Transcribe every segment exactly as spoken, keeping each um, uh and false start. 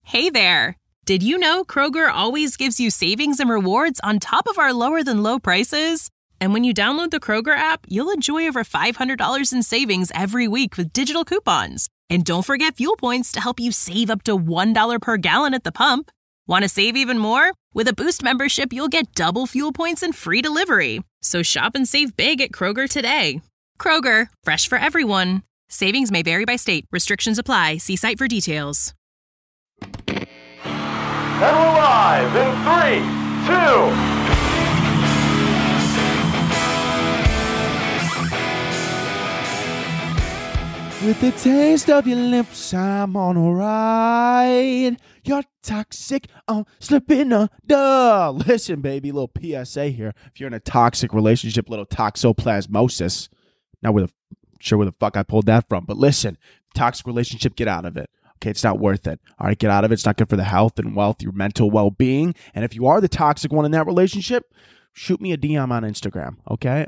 Hey there! Did you know Kroger always gives you savings and rewards on top of our lower-than-low prices? And when you download the Kroger app, you'll enjoy over five hundred dollars in savings every week with digital coupons. And don't forget fuel points to help you save up to one dollar per gallon at the pump. Want to save even more? With a Boost membership, you'll get double fuel points and free delivery. So shop and save big at Kroger today. Kroger, fresh for everyone. Savings may vary by state. Restrictions apply. See site for details. And we're live in three, two. With the taste of your lips, I'm on a ride. You're toxic, I'm slipping under. Listen, baby, little P S A here. If you're in a toxic relationship, little toxoplasmosis. Not where the, sure where the fuck I pulled that from, but listen, toxic relationship, get out of it. Okay, it's not worth it. All right, get out of it. It's not good for the health and wealth, your mental well-being. And if you are the toxic one in that relationship, shoot me a D M on Instagram, okay?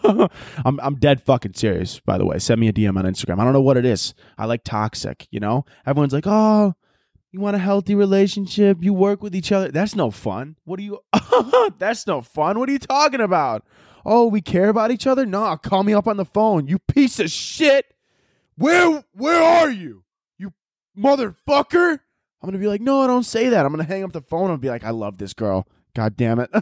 I'm I'm dead fucking serious, by the way. Send me a D M on Instagram. I don't know what it is. I like toxic, you know? Everyone's like, oh, you want a healthy relationship? You work with each other. That's no fun. What are you... That's no fun. What are you talking about? Oh, we care about each other? No, call me up on the phone. You piece of shit. Where, where are you? Motherfucker. I'm going to be like, no, don't say that. I'm going to hang up the phone and be like, I love this girl. God damn it.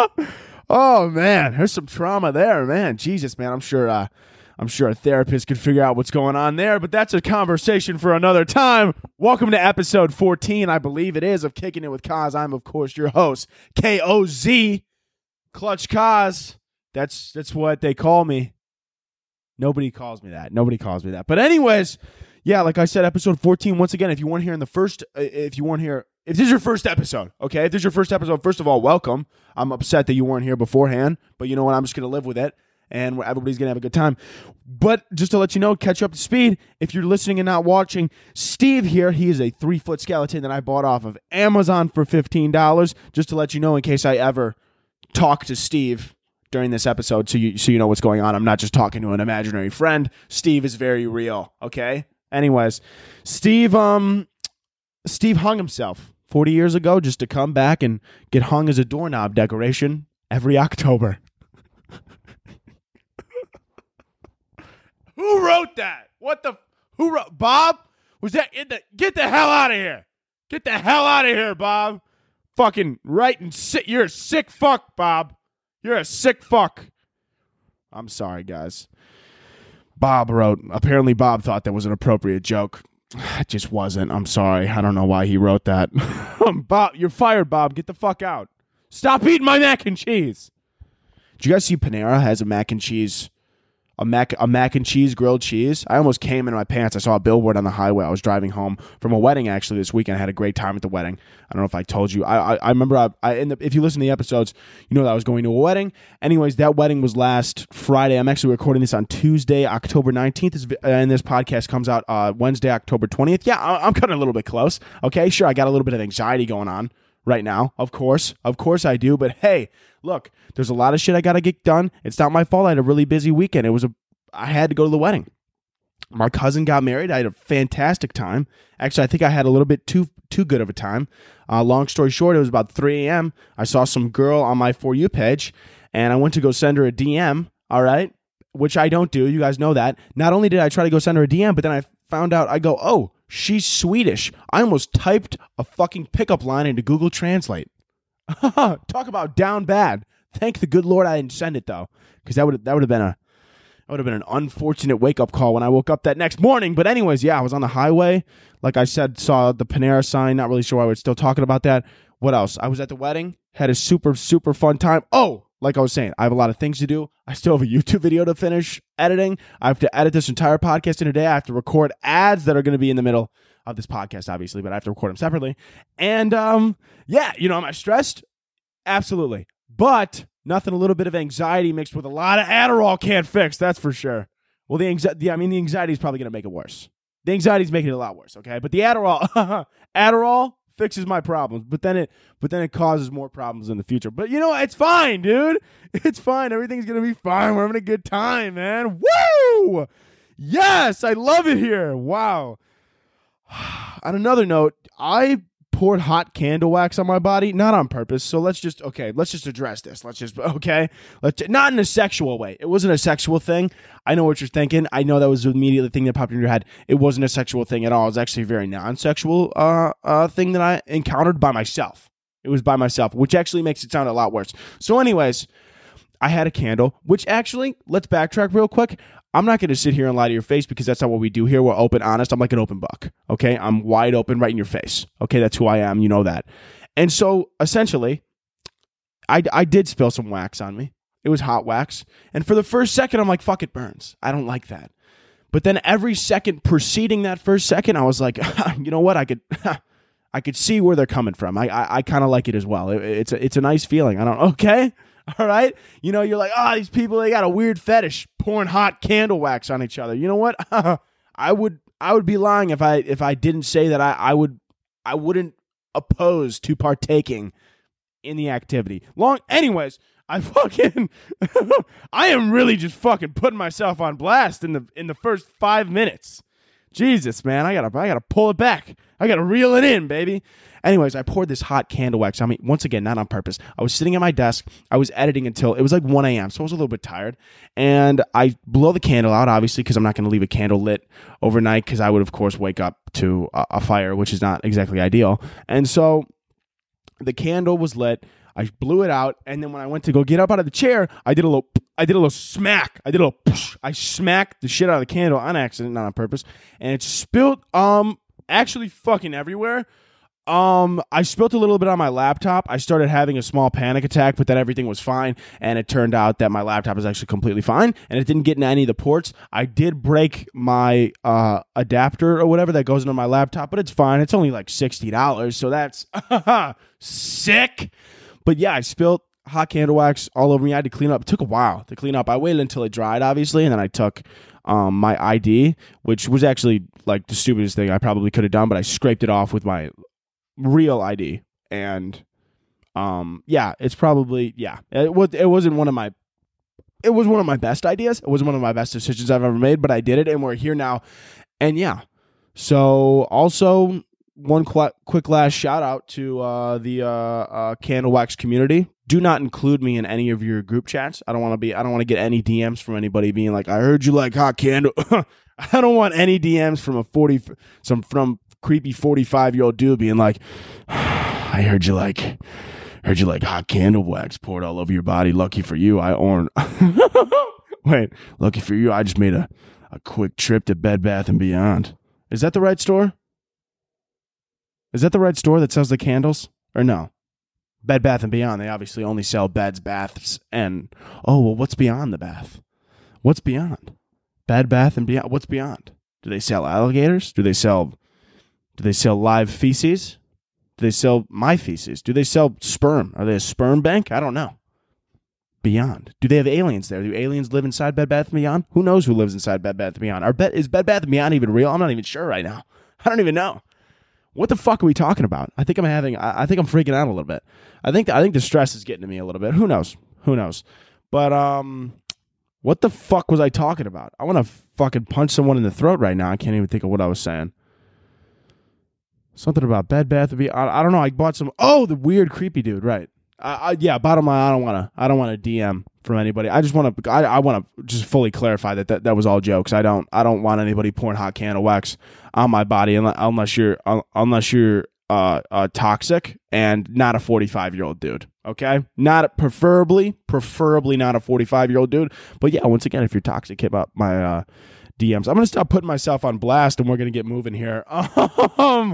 Oh, man. There's some trauma there, man. Jesus, man. I'm sure uh, I'm sure a therapist could figure out what's going on there, but that's a conversation for another time. Welcome to episode fourteen, I believe it is, of Kicking It with Kaz. I'm, of course, your host, K O Z, Clutch Kaz. That's, that's what they call me. Nobody calls me that. Nobody calls me that. But anyways... Yeah, like I said, episode fourteen, once again, if you weren't here in the first, if you weren't here, if this is your first episode, okay, if this is your first episode, first of all, welcome. I'm upset that you weren't here beforehand, but you know what, I'm just going to live with it, and everybody's going to have a good time. But just to let you know, catch you up to speed, if you're listening and not watching, Steve here, he is a three-foot skeleton that I bought off of Amazon for fifteen dollars, just to let you know in case I ever talk to Steve during this episode, so you, so you know what's going on. I'm not just talking to an imaginary friend. Steve is very real, okay? Anyways, Steve um, Steve hung himself forty years ago just to come back and get hung as a doorknob decoration every October. Who wrote that? What the? Who wrote? Bob? Was that in the? Get the hell out of here! Get the hell out of here, Bob! Fucking writing sick. You're a sick fuck, Bob. You're a sick fuck. I'm sorry, guys. Bob wrote, apparently Bob thought that was an appropriate joke. It just wasn't. I'm sorry. I don't know why he wrote that. Bob, you're fired, Bob. Get the fuck out. Stop eating my mac and cheese. Did you guys see Panera has a mac and cheese, a mac, a mac and cheese grilled cheese? I almost came in my pants. I saw a billboard on the highway. I was driving home from a wedding actually this weekend. I had a great time at the wedding. I don't know if I told you. I I, I remember I, I in the, if you listen to the episodes, you know that I was going to a wedding. Anyways, that wedding was last Friday. I'm actually recording this on Tuesday, October nineteenth, and this podcast comes out uh, Wednesday, October twentieth. Yeah, I'm cutting a little bit close. Okay, sure, I got a little bit of anxiety going on right now. Of course, of course I do. But hey, look, there's a lot of shit I got to get done. It's not my fault. I had a really busy weekend. It was a I had to go to the wedding. My cousin got married. I had a fantastic time. Actually, I think I had a little bit too too good of a time. Uh, long story short, it was about three a.m. I saw some girl on my For You page, and I went to go send her a D M, all right, which I don't do. You guys know that. Not only did I try to go send her a D M, but then I found out, I go, oh, she's Swedish. I almost typed a fucking pickup line into Google Translate. Talk about down bad. Thank the good Lord I didn't send it, though, because that would that would have been a That would have been an unfortunate wake-up call when I woke up that next morning. But anyways, yeah, I was on the highway. Like I said, saw the Panera sign. Not really sure why we're still talking about that. What else? I was at the wedding. Had a super, super fun time. Oh, like I was saying, I have a lot of things to do. I still have a YouTube video to finish editing. I have to edit this entire podcast in a day. I have to record ads that are going to be in the middle of this podcast, obviously, but I have to record them separately. And, um, yeah, you know, am I stressed? Absolutely. But nothing a little bit of anxiety mixed with a lot of Adderall can't fix, that's for sure. Well, the anxiety, I mean, the anxiety is probably going to make it worse. The anxiety is making it a lot worse, okay? But the Adderall, Adderall fixes my problems, but then it, but then it causes more problems in the future. But you know, it's fine, dude. It's fine. Everything's going to be fine. We're having a good time, man. Woo! Yes, I love it here. Wow. On another note, I poured hot candle wax on my body, not on purpose. So let's just, okay, let's just address this. Let's just, okay, let's not in a sexual way. It wasn't a sexual thing. I know what you're thinking. I know that was immediately the thing that popped in your head. It wasn't a sexual thing at all. It was actually a very non-sexual uh, uh, thing that I encountered by myself. It was by myself, which actually makes it sound a lot worse. So anyways, I had a candle, which actually, let's backtrack real quick. I'm not going to sit here and lie to your face because that's not what we do here. We're open, honest. I'm like an open book, okay? I'm wide open right in your face, okay? That's who I am. You know that. And so, essentially, I, I did spill some wax on me. It was hot wax. And for the first second, I'm like, fuck, it burns. I don't like that. But then every second preceding that first second, I was like, you know what? I could I could see where they're coming from. I I, I kind of like it as well. It, it's, a, it's a nice feeling. I don't, okay? All right? You know, you're like, oh, these people, they got a weird fetish pouring hot candle wax on each other. You know what? I would I would be lying if I if I didn't say that I, I would I wouldn't oppose to partaking in the activity. Long anyways, I fucking I am really just fucking putting myself on blast in the in the first five minutes. Jesus, man, I gotta I gotta pull it back. I gotta reel it in, baby. Anyways, I poured this hot candle wax on me, once again, not on purpose. I was sitting at my desk. I was editing until, it was like one a.m., so I was a little bit tired. And I blow the candle out, obviously, because I'm not going to leave a candle lit overnight, because I would, of course, wake up to a, a fire, which is not exactly ideal. And so the candle was lit. I blew it out, and then when I went to go get up out of the chair, I did a little, I did a little smack. I did a little, I smacked the shit out of the candle on accident, not on purpose, and it spilled, um, actually fucking everywhere. Um, I spilled a little bit on my laptop. I started having a small panic attack, but then everything was fine, and it turned out that my laptop is actually completely fine, and it didn't get into any of the ports. I did break my uh, adapter or whatever that goes into my laptop, but it's fine. It's only like sixty dollars, so that's sick. But yeah, I spilled hot candle wax all over me. I had to clean up. It took a while to clean up. I waited until it dried, obviously, and then I took um, my I D, which was actually like the stupidest thing I probably could have done, but I scraped it off with my real I D, and um yeah it's probably yeah it was it wasn't one of my it was one of my best ideas. It wasn't one of my best decisions I've ever made, but I did it, and we're here now. And yeah, so also one qu- quick last shout out to uh the uh, uh candle wax community. Do not include me in any of your group chats. I don't want to be I don't want to get any D Ms from anybody being like, I heard you like hot candle. I don't want any D Ms from a forty some from creepy forty-five year old dude being like, I heard you like heard you like hot candle wax poured all over your body. Lucky for you, I own wait lucky for you, I just made a, a quick trip to Bed Bath and Beyond. Is that the right store? Is that the right store that sells the candles? Or no? Bed Bath and Beyond, they obviously only sell beds, baths, and oh well, what's beyond the bath? What's beyond? Bed Bath and Beyond, what's beyond? Do they sell alligators? Do they sell Do they sell live feces? Do they sell my feces? Do they sell sperm? Are they a sperm bank? I don't know. Beyond. Do they have aliens there? Do aliens live inside Bed Bath and Beyond? Who knows who lives inside Bed Bath and Beyond? Are Bed, is Bed Bath and Beyond even real? I'm not even sure right now. I don't even know. What the fuck are we talking about? I think I'm having. I, I think I'm freaking out a little bit. I think. I think the stress is getting to me a little bit. Who knows? Who knows? But um, what the fuck was I talking about? I want to fucking punch someone in the throat right now. I can't even think of what I was saying. Something about Bed Bath and Beyond. I, I don't know. I bought some. Oh, the weird, creepy dude. Right. I, I, yeah. Bottom line, I don't want to. I don't want to D M from anybody. I just want to. I, I want to just fully clarify that, that that was all jokes. I don't. I don't want anybody pouring hot candle wax on my body unless, unless you're unless you're uh, uh toxic and not a forty-five year old dude. Okay. Not preferably, preferably not a forty-five year old dude. But yeah, once again, if you're toxic, hit up my uh, D Ms. I'm gonna stop putting myself on blast, and we're gonna get moving here. Um.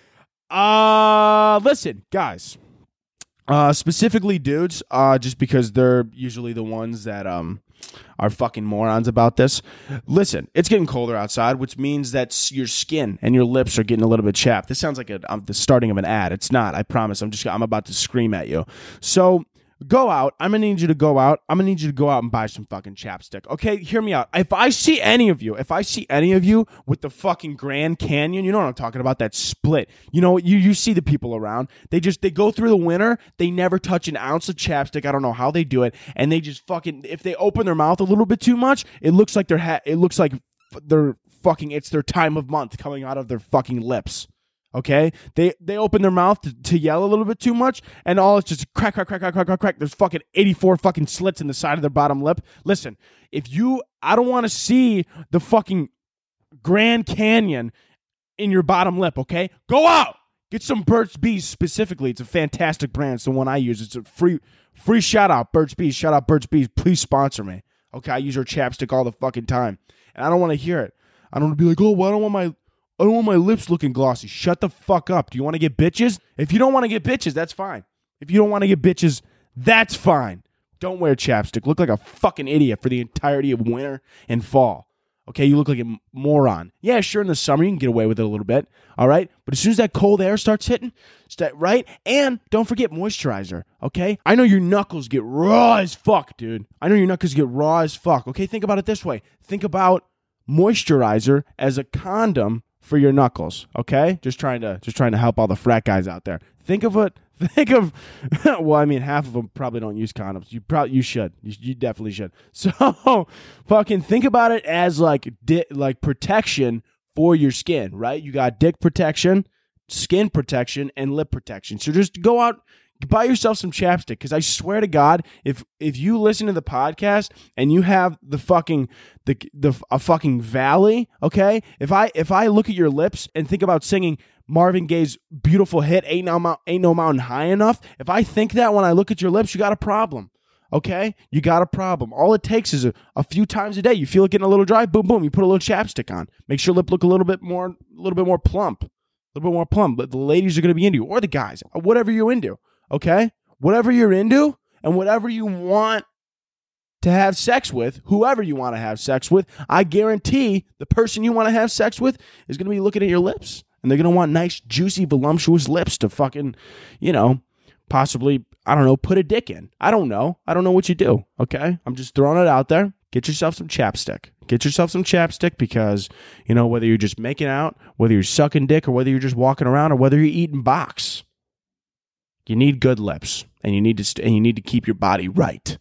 Uh. Listen, guys. Uh, specifically dudes, uh, just because they're usually the ones that um are fucking morons about this. Listen, it's getting colder outside, which means that your skin and your lips are getting a little bit chapped. This sounds like a, um, the starting of an ad. It's not. I promise. I'm just. I'm about to scream at you. So go out. I'm gonna need you to go out. I'm gonna need you to go out and buy some fucking chapstick. Okay, hear me out. If I see any of you, if I see any of you with the fucking Grand Canyon, you know what I'm talking about, that split. You know, you you see the people around. They just they go through the winter. They never touch an ounce of chapstick. I don't know how they do it, and they just fucking. If they open their mouth a little bit too much, it looks like they're ha- It looks like they're fucking. It's their time of month coming out of their fucking lips. Okay, they they open their mouth to, to yell a little bit too much, and all it's just crack, crack, crack, crack, crack, crack, crack. There's fucking eighty-four fucking slits in the side of their bottom lip. Listen, if you, I don't want to see the fucking Grand Canyon in your bottom lip. Okay, go out, get some Burt's Bees specifically. It's a fantastic brand. It's the one I use. It's a free free shout out, Burt's Bees. Shout out Burt's Bees. Please sponsor me. Okay, I use her chapstick all the fucking time, and I don't want to hear it. I don't want to be like, oh, well, I don't want my I don't want my lips looking glossy. Shut the fuck up. Do you want to get bitches? If you don't want to get bitches, that's fine. If you don't want to get bitches, that's fine. Don't wear chapstick. Look like a fucking idiot for the entirety of winter and fall. Okay, you look like a moron. Yeah, sure, in the summer you can get away with it a little bit, all right? But as soon as that cold air starts hitting, start, right? And don't forget moisturizer, okay? I know your knuckles get raw as fuck, dude. I know your knuckles get raw as fuck, okay? Think about it this way. Think about moisturizer as a condom for your knuckles, okay? Just trying to just trying to help all the frat guys out there. Think of it. Think of, well, I mean, half of them probably don't use condoms. You probably you should. You, you definitely should. So, fucking think about it as like di- like protection for your skin, right? You got dick protection, skin protection, and lip protection. So just go out, buy yourself some chapstick, because I swear to God, if if you listen to the podcast and you have the fucking the the a fucking valley, okay? If I if I look at your lips and think about singing Marvin Gaye's beautiful hit "Ain't No Mount, Ain't No Mountain High Enough," if I think that when I look at your lips, you got a problem, okay? You got a problem. All it takes is a, a few times a day. You feel it getting a little dry, boom, boom. You put a little chapstick on. Makes your lip look a little bit more, a little bit more plump, a little bit more plump. But the ladies are gonna be into you, or the guys, whatever you're into. Okay? Whatever you're into and whatever you want to have sex with, whoever you want to have sex with, I guarantee the person you want to have sex with is going to be looking at your lips, and they're going to want nice, juicy, voluptuous lips to fucking, you know, possibly, I don't know, put a dick in. I don't know. I don't know what you do. Okay? I'm just throwing it out there. Get yourself some chapstick. Get yourself some chapstick because, you know, whether you're just making out, whether you're sucking dick, or whether you're just walking around, or whether you're eating box, you need good lips, and you need to st- and you need to keep your body right.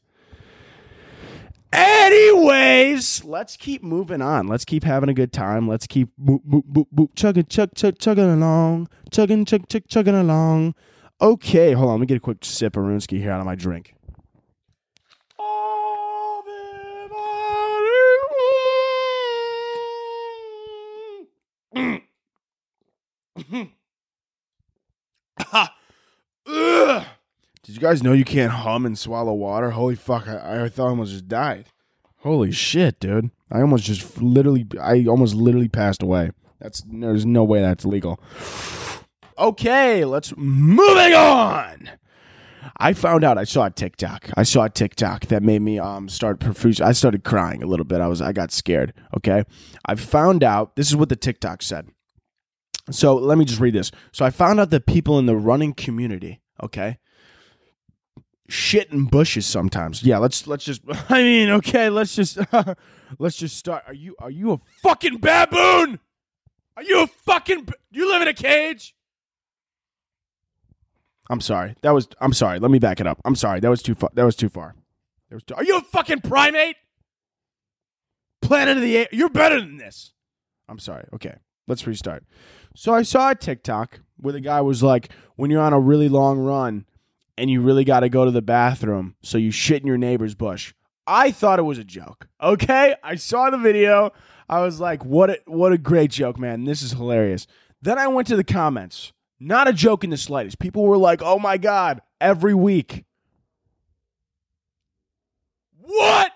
Anyways, let's keep moving on. Let's keep having a good time. Let's keep boop, boop, boop, boop, chugging, chug, chug, chugging along, chugging, chug, chug, chugging along. Okay, hold on. Let me get a quick sip of Runsky here out of my drink. Ugh. Did you guys know you can't hum and swallow water? Holy fuck, I, I thought I almost just died. Holy shit, dude. I almost just literally, I almost literally passed away. That's, there's no way that's legal. Okay, let's, moving on. I found out, I saw a TikTok. I saw a TikTok that made me um start profuse. I started crying a little bit. I was, I got scared, okay? I found out, this is what the TikTok said. So let me just read this. So I found out that people in the running community, okay, shit in bushes sometimes. Yeah, let's let's just. I mean, okay, let's just uh, let's just start. Are you are you a fucking baboon? Are you a fucking? You live in a cage? I'm sorry. That was. I'm sorry. Let me back it up. I'm sorry. That was too far. That was too far. That was too, are you a fucking primate? Planet of the Apes. You're better than this. I'm sorry. Okay, let's restart. So I saw a TikTok where the guy was like, when you're on a really long run and you really got to go to the bathroom, so you shit in your neighbor's bush. I thought it was a joke. Okay? I saw the video. I was like, what a, what a great joke, man. This is hilarious. Then I went to the comments. Not a joke in the slightest. People were like, oh my God, every week. What?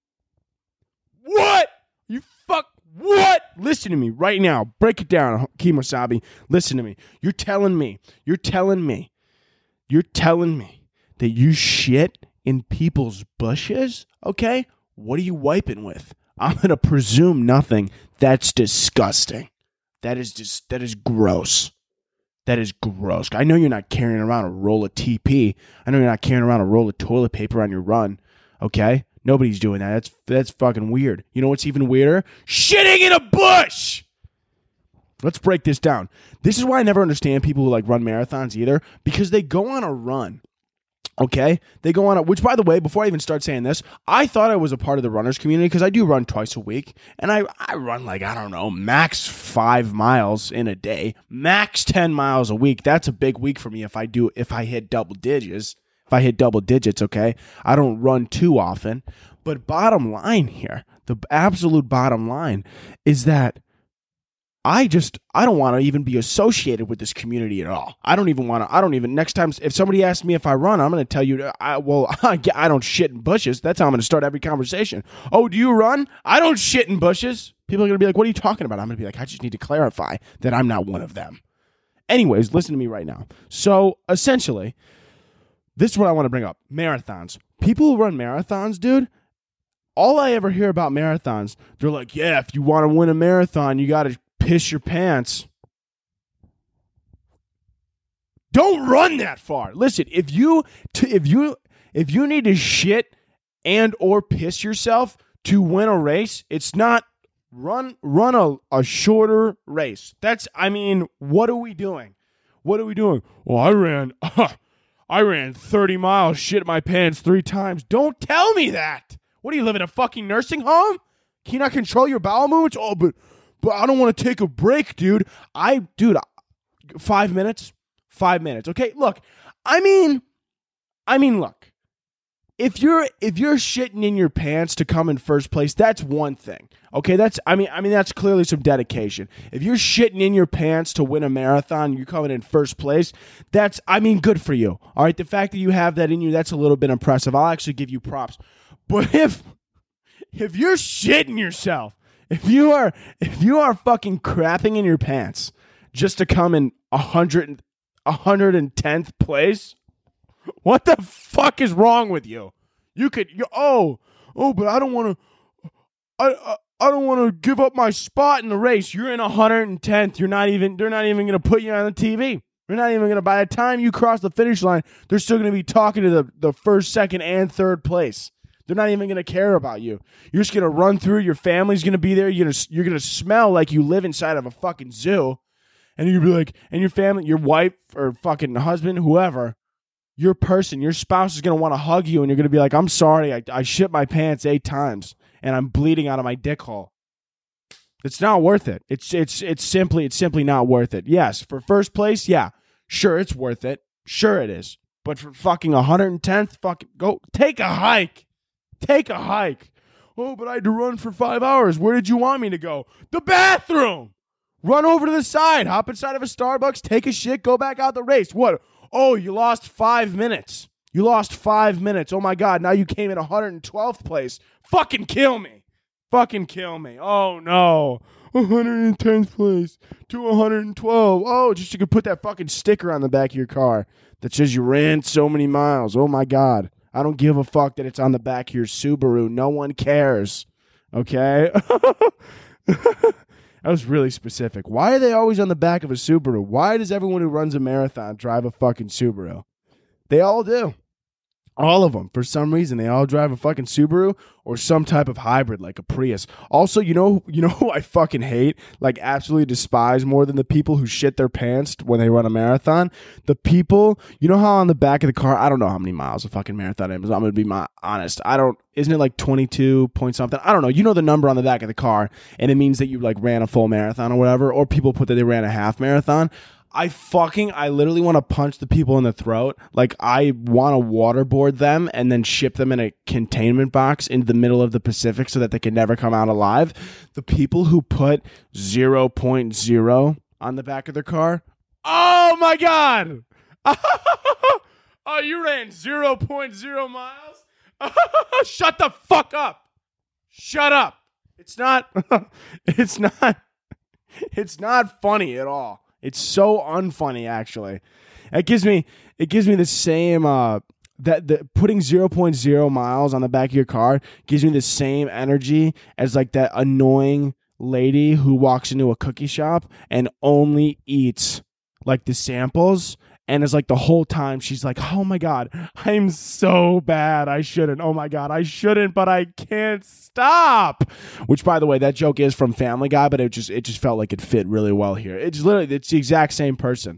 What? You fuck. What? Listen to me right now. Break it down, Kemosabe. Listen to me. You're telling me, you're telling me, you're telling me that you shit in people's bushes? Okay? What are you wiping with? I'm going to presume nothing. That's disgusting. That is just, that is gross. That is gross. I know you're not carrying around a roll of T P. I know you're not carrying around a roll of toilet paper on your run. Okay? Nobody's doing that. That's that's fucking weird. You know what's even weirder? Shitting in a bush! Let's break this down. This is why I never understand people who like run marathons either, because they go on a run Okay, they go on it, which by the way, before I even start saying this, I thought I was a part of the runners community because I do run twice a week and I, I run like, I don't know, max five miles in a day, max ten miles a week. That's a big week for me if I do, if I hit double digits, if I hit double digits, okay. I don't run too often, but bottom line here, the absolute bottom line is that I just, I don't want to even be associated with this community at all. I don't even want to, I don't even, next time, if somebody asks me if I run, I'm going to tell you, I, well, I don't shit in bushes. That's how I'm going to start every conversation. Oh, do you run? I don't shit in bushes. People are going to be like, what are you talking about? I'm going to be like, I just need to clarify that I'm not one of them. Anyways, listen to me right now. So essentially, this is what I want to bring up. Marathons. People who run marathons, dude, all I ever hear about marathons, they're like, yeah, if you want to win a marathon, you got to piss your pants. Don't run that far. Listen, if you t- if you if you need to shit and or piss yourself to win a race, it's not run run a, a shorter race. That's I mean, what are we doing? What are we doing? Well, I ran uh, I ran thirty miles, shit my pants three times. Don't tell me that. What do you live in a fucking nursing home? Can you not control your bowel movements? Oh, but But I don't want to take a break, dude. I, dude, five minutes, five minutes. Okay, look, I mean, I mean, look, if you're if you're shitting in your pants to come in first place, that's one thing. Okay, that's I mean, I mean that's clearly some dedication. If you're shitting in your pants to win a marathon, you're coming in first place. That's I mean, good for you. All right, the fact that you have that in you, that's a little bit impressive. I'll actually give you props. But if if you're shitting yourself. If you are if you are fucking crapping in your pants just to come in one hundred, one hundred tenth place, what the fuck is wrong with you? You could you, oh oh, but I don't want to I, I I don't want to give up my spot in the race. You're in one hundred tenth. You're not even they're not even going to put you on the T V. They're not even going to by the time you cross the finish line, they're still going to be talking to the the first, second and third place. They're not even going to care about you. You're just going to run through. Your family's going to be there. You're going to, you're going to smell like you live inside of a fucking zoo. And you'll be like, and your family, your wife or fucking husband, whoever, your person, your spouse is going to want to hug you. And you're going to be like, I'm sorry. I, I shit my pants eight times and I'm bleeding out of my dick hole. It's not worth it. It's, it's, it's simply, it's simply not worth it. Yes. For first place. Yeah, sure. It's worth it. Sure it is. But for fucking one hundred tenth, fucking go take a hike. Take a hike. Oh, but I had to run for five hours. Where did you want me to go? The bathroom. Run over to the side. Hop inside of a Starbucks. Take a shit. Go back out the race. What? Oh, you lost five minutes. You lost five minutes. Oh, my God. Now you came in one hundred twelfth place. Fucking kill me. Fucking kill me. Oh, no. one hundred tenth place to one hundred twelve. Oh, just you could put that fucking sticker on the back of your car that says you ran so many miles. Oh, my God. I don't give a fuck that it's on the back of your Subaru. No one cares. Okay? That was really specific. Why are they always on the back of a Subaru? Why does everyone who runs a marathon drive a fucking Subaru? They all do. All of them. For some reason, they all drive a fucking Subaru or some type of hybrid like a Prius. Also, you know, you know who I fucking hate, like absolutely despise more than the people who shit their pants when they run a marathon? The people, you know how on the back of the car, I don't know how many miles a fucking marathon is. I'm going to be my, honest. I don't, isn't it like twenty-two point something? I don't know. You know the number on the back of the car, and it means that you like ran a full marathon or whatever, or people put that they ran a half marathon. I fucking, I literally want to punch the people in the throat. Like, I want to waterboard them and then ship them in a containment box into the middle of the Pacific so that they can never come out alive. The people who put zero point zero on the back of their car. Oh, my God. Oh, you ran zero point zero miles? Shut the fuck up. Shut up. It's not, it's not, it's not funny at all. It's so unfunny, actually. It gives me it gives me the same uh, that the putting zero point zero miles on the back of your car gives me the same energy as like that annoying lady who walks into a cookie shop and only eats like the samples. And it's like the whole time she's like, oh my God, I'm so bad. I shouldn't. Oh my God, I shouldn't, but I can't stop. Which, by the way, that joke is from Family Guy, but it just it just felt like it fit really well here. It's literally, it's the exact same person.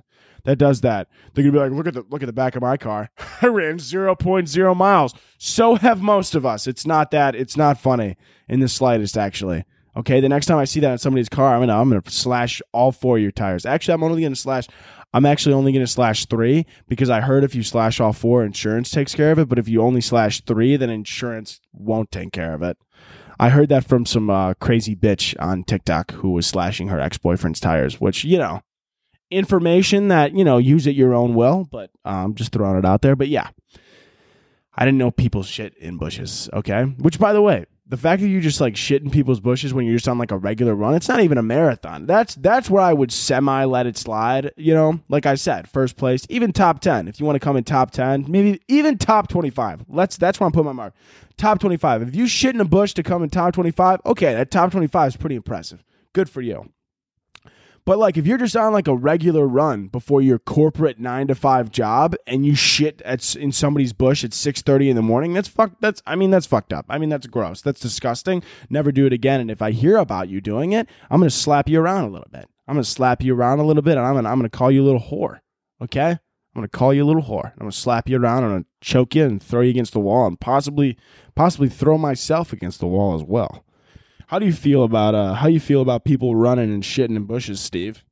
that does that. They're gonna be like, look at the look at the back of my car. I ran zero point zero miles. So have most of us. It's not that. It's not funny in the slightest, actually. Okay, the next time I see that in somebody's car, I'm gonna I'm gonna slash all four of your tires. Actually, I'm only gonna slash. I'm actually only gonna slash three because I heard if you slash all four, insurance takes care of it. But if you only slash three, then insurance won't take care of it. I heard that from some uh, crazy bitch on TikTok who was slashing her ex-boyfriend's tires, which, you know, information that, you know, use at your own will, but I'm um, just throwing it out there. But yeah, I didn't know people's shit in bushes, okay? Which, by the way, the fact that you just like shit in people's bushes when you're just on like a regular run, it's not even a marathon. That's that's where I would semi let it slide, you know? Like I said, first place, even top ten. If you want to come in top ten, maybe even top twenty-five. Let's that's where I'm putting my mark. Top twenty-five. If you shit in a bush to come in top twenty-five, okay, that top twenty-five is pretty impressive. Good for you. But like if you're just on like a regular run before your corporate nine to five job and you shit at in somebody's bush at six thirty in the morning, that's fuck that's I mean that's fucked up. I mean that's gross. That's disgusting. Never do it again. And if I hear about you doing it, I'm going to slap you around a little bit. I'm going to slap you around a little bit and I'm going to I'm going to call you a little whore. Okay? I'm going to call you a little whore. I'm going to slap you around. I'm going to choke you and throw you against the wall and possibly possibly throw myself against the wall as well. How do you feel about uh how you feel about people running and shitting in bushes, Steve?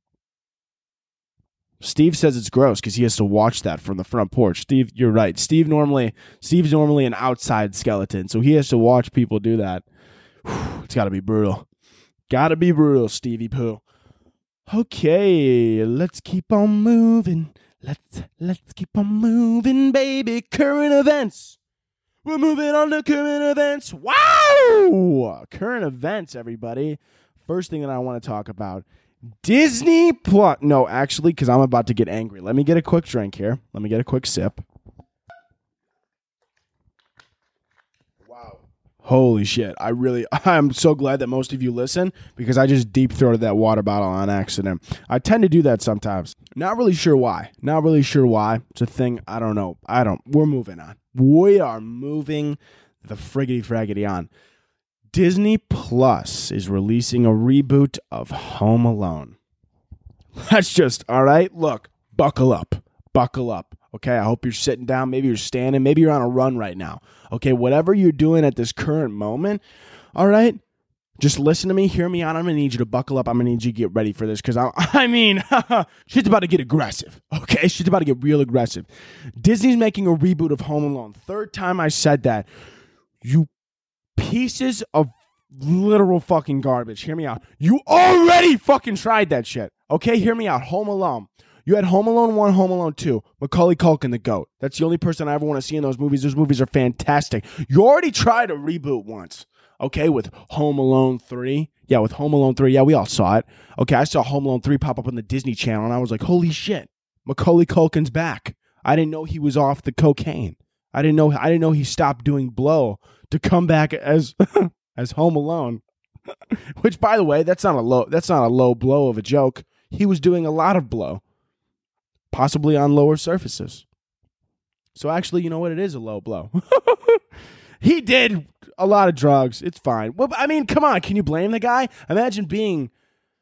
Steve says it's gross because he has to watch that from the front porch. Steve, you're right. Steve normally Steve's normally an outside skeleton, so he has to watch people do that. Whew, it's gotta be brutal. Gotta be brutal, Stevie Pooh. Okay, let's keep on moving. Let's let's keep on moving, baby. Current events. We're moving on to current events. Wow! Current events, everybody. First thing that I want to talk about. Disney Plus. No, actually, because I'm about to get angry. Let me get a quick drink here. Let me get a quick sip. Wow. Holy shit. I really, I'm so glad that most of you listen because I just deep throated that water bottle on accident. I tend to do that sometimes. Not really sure why. Not really sure why. It's a thing. I don't know. I don't. We're moving on. We are moving the friggity fraggity on. Disney Plus is releasing a reboot of Home Alone. That's just, all right, look, buckle up. Buckle up, okay? I hope you're sitting down. Maybe you're standing. Maybe you're on a run right now, okay? Whatever you're doing at this current moment, all right? Just listen to me, hear me out. I'm going to need you to buckle up. I'm going to need you to get ready for this because, I, I mean, shit's about to get aggressive, okay? Shit's about to get real aggressive. Disney's making a reboot of Home Alone. Third time I said that. You pieces of literal fucking garbage. Hear me out. You already fucking tried that shit, okay? Hear me out. Home Alone. You had Home Alone one, Home Alone two. Macaulay Culkin, the GOAT. That's the only person I ever want to see in those movies. Those movies are fantastic. You already tried a reboot once. Okay, with Home Alone three. Yeah, with Home Alone three. Yeah, we all saw it. Okay, I saw Home Alone three pop up on the Disney Channel, and I was like, holy shit, Macaulay Culkin's back. I didn't know he was off the cocaine. I didn't know I didn't know he stopped doing blow to come back as as Home Alone. Which, by the way, that's not a low that's not a low blow of a joke. He was doing a lot of blow. Possibly on lower surfaces. So actually, you know what? It is a low blow. He did a lot of drugs. It's fine. Well, I mean, come on. Can you blame the guy? Imagine being,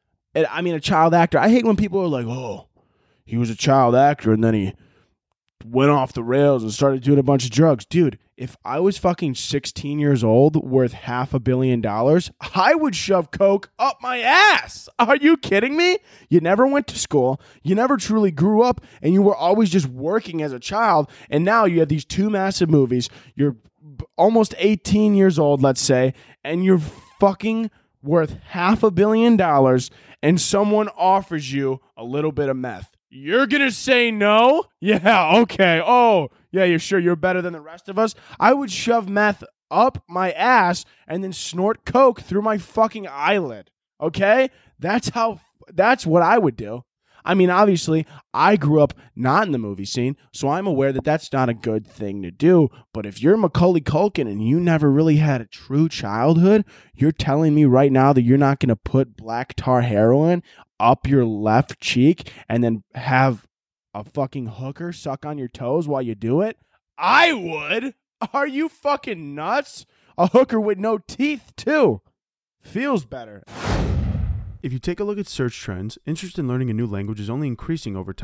I mean, a child actor. I hate when people are like, oh, he was a child actor and then he went off the rails and started doing a bunch of drugs. Dude, if I was fucking sixteen years old worth half a billion dollars, I would shove coke up my ass. Are you kidding me? You never went to school. You never truly grew up and you were always just working as a child. And now you have these two massive movies. You're almost eighteen years old, let's say, and you're fucking worth half a billion dollars and someone offers you a little bit of meth. You're going to say no? Yeah, okay. Oh, yeah, you're sure you're better than the rest of us? I would shove meth up my ass and then snort coke through my fucking eyelid. Okay? That's how, that's what I would do. I mean, obviously, I grew up not in the movie scene, so I'm aware that that's not a good thing to do. But if you're Macaulay Culkin and you never really had a true childhood, you're telling me right now that you're not going to put black tar heroin up your left cheek and then have a fucking hooker suck on your toes while you do it? I would. Are you fucking nuts? A hooker with no teeth, too. Feels better. If you take a look at search trends, interest in learning a new language is only increasing over time.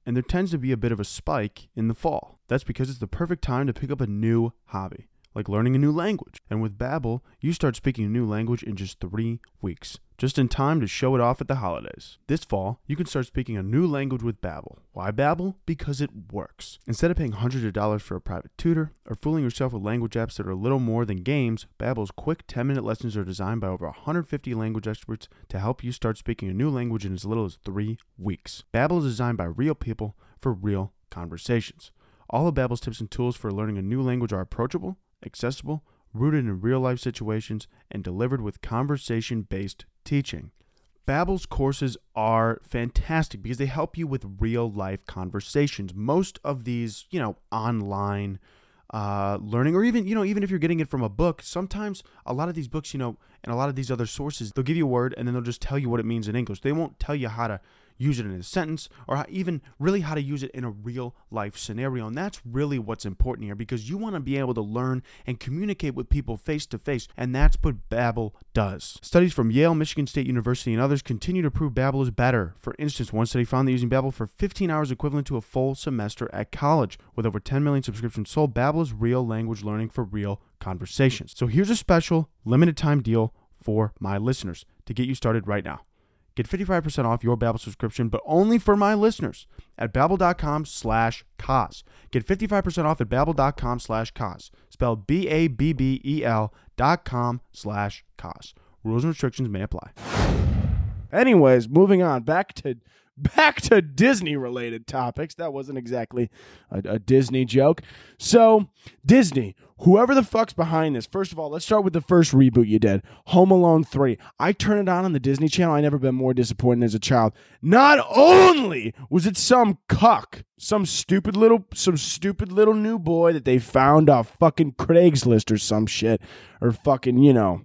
and there tends to be a bit of a spike in the fall. That's because it's the perfect time to pick up a new hobby, like learning a new language. And with Babbel, you start speaking a new language in just three weeks, just in time to show it off at the holidays. This fall, you can start speaking a new language with Babbel. Why Babbel? Because it works. Instead of paying hundreds of dollars for a private tutor or fooling yourself with language apps that are little more than games, Babbel's quick ten-minute lessons are designed by over one hundred fifty language experts to help you start speaking a new language in as little as three weeks. Babbel is designed by real people for real conversations. All of Babbel's tips and tools for learning a new language are approachable, accessible, rooted in real-life situations, and delivered with conversation-based teaching. Babbel's courses are fantastic because they help you with real-life conversations. Most of these, you know, online uh, learning, or even, you know, even if you're getting it from a book, sometimes a lot of these books, you know, and a lot of these other sources, they'll give you a word and then they'll just tell you what it means in English. They won't tell you how to use it in a sentence, or how, even really how to use it in a real life scenario. And that's really what's important here, because you want to be able to learn and communicate with people face to face. And that's what Babbel does. Studies from Yale, Michigan State University, and others continue to prove Babbel is better. For instance, one study found that using Babbel for fifteen hours equivalent to a full semester at college. With over ten million subscriptions sold, Babbel is real language learning for real conversations. So here's a special limited time deal for my listeners to get you started right now. Get fifty-five percent off your Babbel subscription, but only for my listeners at babbel.com slash cause. Get fifty-five percent off at babbel.com slash cause. Spelled B A B B E L dot com slash cause. Rules and restrictions may apply. Anyways, moving on. Back to back to Disney-related topics. That wasn't exactly a, a Disney joke. So, Disney, whoever the fuck's behind this, first of all, let's start with the first reboot you did, Home Alone three. I turned it on on the Disney Channel. I never been more disappointed as a child. Not only was it some cuck, some stupid little, some stupid little new boy that they found off fucking Craigslist or some shit, or fucking, you know,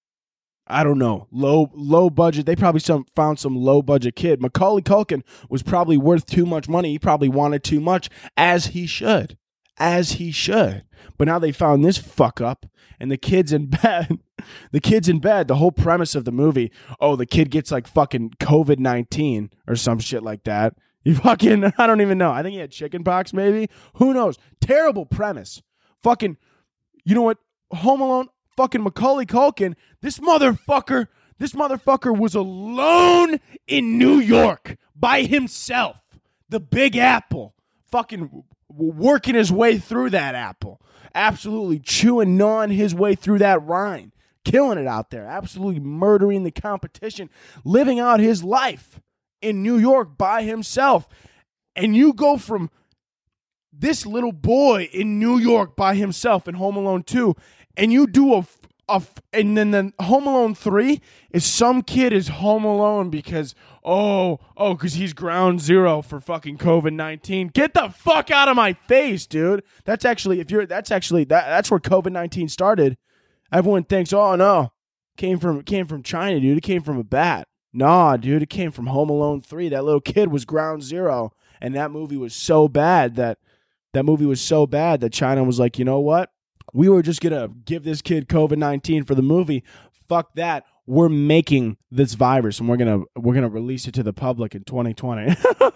I don't know, low low budget. They probably some found some low budget kid. Macaulay Culkin was probably worth too much money. He probably wanted too much, as he should, as he should. But now they found this fuck up, and the kid's in bed. The kid's in bed. The whole premise of the movie, oh, the kid gets like fucking covid nineteen or some shit like that. You fucking, I don't even know. I think he had chicken pox maybe. Who knows? Terrible premise. Fucking, you know what? Home Alone. Fucking Macaulay Culkin, this motherfucker, this motherfucker was alone in New York by himself. The Big Apple, fucking working his way through that apple, absolutely chewing, gnawing his way through that rind, killing it out there, absolutely murdering the competition, living out his life in New York by himself. And you go from this little boy in New York by himself in Home Alone two, and you do a, a, and then the Home Alone three is some kid is home alone because, oh, oh, because he's ground zero for fucking covid nineteen. Get the fuck out of my face, dude. That's actually, if you're, that's actually, that that's where covid nineteen started. Everyone thinks, oh, no, came from, came from China, dude. It came from a bat. Nah, dude, it came from Home Alone three. That little kid was ground zero, and that movie was so bad that, that movie was so bad that China was like, you know what? We were just going to give this kid covid nineteen for the movie. Fuck that. We're making this virus, and we're going to we're going to release it to the public in twenty twenty.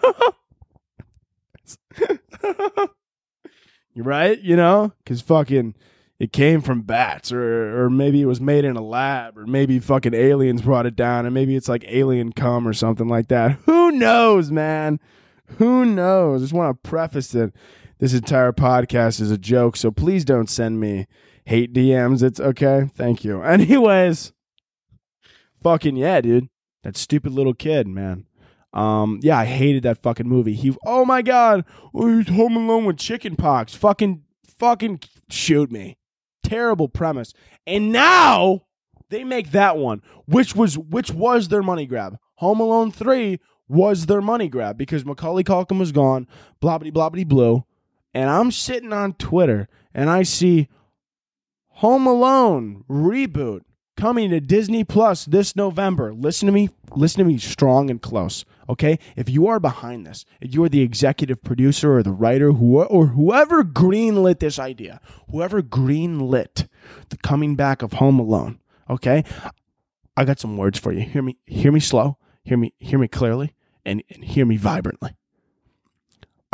You're right, you know? Cuz fucking it came from bats, or or maybe it was made in a lab, or maybe fucking aliens brought it down, and maybe it's like alien cum or something like that. Who knows, man? Who knows? I just want to preface it. This entire podcast is a joke, so please don't send me hate D Ms. It's okay. Thank you. Anyways, fucking yeah, dude. That stupid little kid, man. Um, yeah, I hated that fucking movie. He, oh my god, oh, he's home alone with chicken pox. Fucking, fucking shoot me. Terrible premise. And now they make that one, which was which was their money grab. Home Alone three was their money grab because Macaulay Culkin was gone. Blobbity blobbity blue. And I'm sitting on Twitter, and I see Home Alone reboot coming to Disney Plus this November. Listen to me. Listen to me strong and close, okay? If you are behind this, if you are the executive producer or the writer who, or whoever greenlit this idea, whoever greenlit the coming back of Home Alone, okay? I got some words for you. Hear me, hear me slow. Hear me, hear me clearly, and, and hear me vibrantly.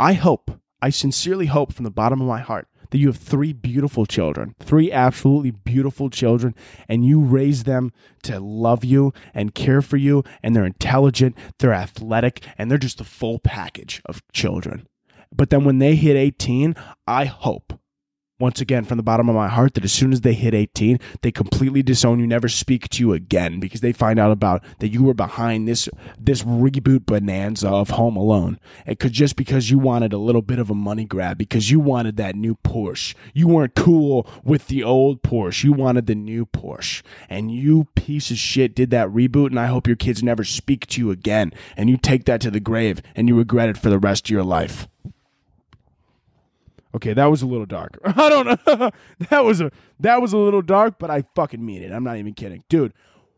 I hope, I sincerely hope from the bottom of my heart that you have three beautiful children, three absolutely beautiful children, and you raise them to love you and care for you, and they're intelligent, they're athletic, and they're just the full package of children. But then when they hit eighteen, I hope, once again, from the bottom of my heart, that as soon as they hit eighteen, they completely disown you, never speak to you again, because they find out about that you were behind this this reboot bonanza of Home Alone. It could just because you wanted a little bit of a money grab, because you wanted that new Porsche. You weren't cool with the old Porsche. You wanted the new Porsche. And you piece of shit did that reboot, and I hope your kids never speak to you again. And you take that to the grave, and you regret it for the rest of your life. Okay, that was a little dark. I don't know. that was a that was a little dark, but I fucking mean it. I'm not even kidding. Dude.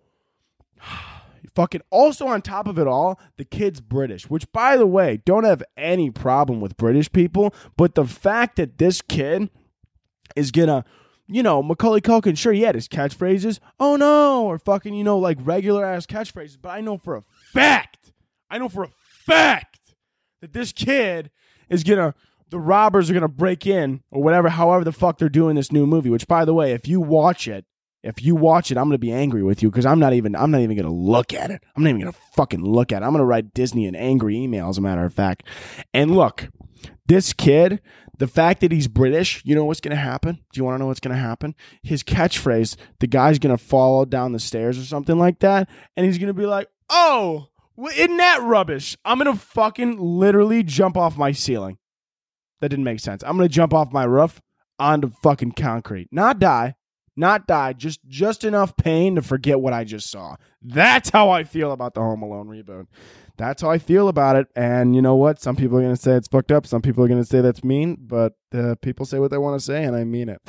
Fucking also on top of it all, the kid's British, which, by the way, don't have any problem with British people, but the fact that this kid is gonna, you know, Macaulay Culkin, sure, he had his catchphrases, oh no, or fucking, you know, like regular ass catchphrases, but I know for a fact, I know for a fact that this kid is gonna, the robbers are going to break in or whatever, however the fuck they're doing this new movie, which, by the way, if you watch it, if you watch it, I'm going to be angry with you because I'm not even, I'm not even going to look at it. I'm not even going to fucking look at it. I'm going to write Disney an angry email, as a matter of fact. And look, this kid, the fact that he's British, you know what's going to happen? Do you want to know what's going to happen? His catchphrase, the guy's going to fall down the stairs or something like that, and he's going to be like, oh, well, isn't that rubbish? I'm going to fucking literally jump off my ceiling. That didn't make sense. I'm going to jump off my roof onto fucking concrete. Not die. Not die. Just just enough pain to forget what I just saw. That's how I feel about the Home Alone reboot. That's how I feel about it. And you know what? Some people are going to say it's fucked up. Some people are going to say that's mean. But uh, people say what they want to say, and I mean it.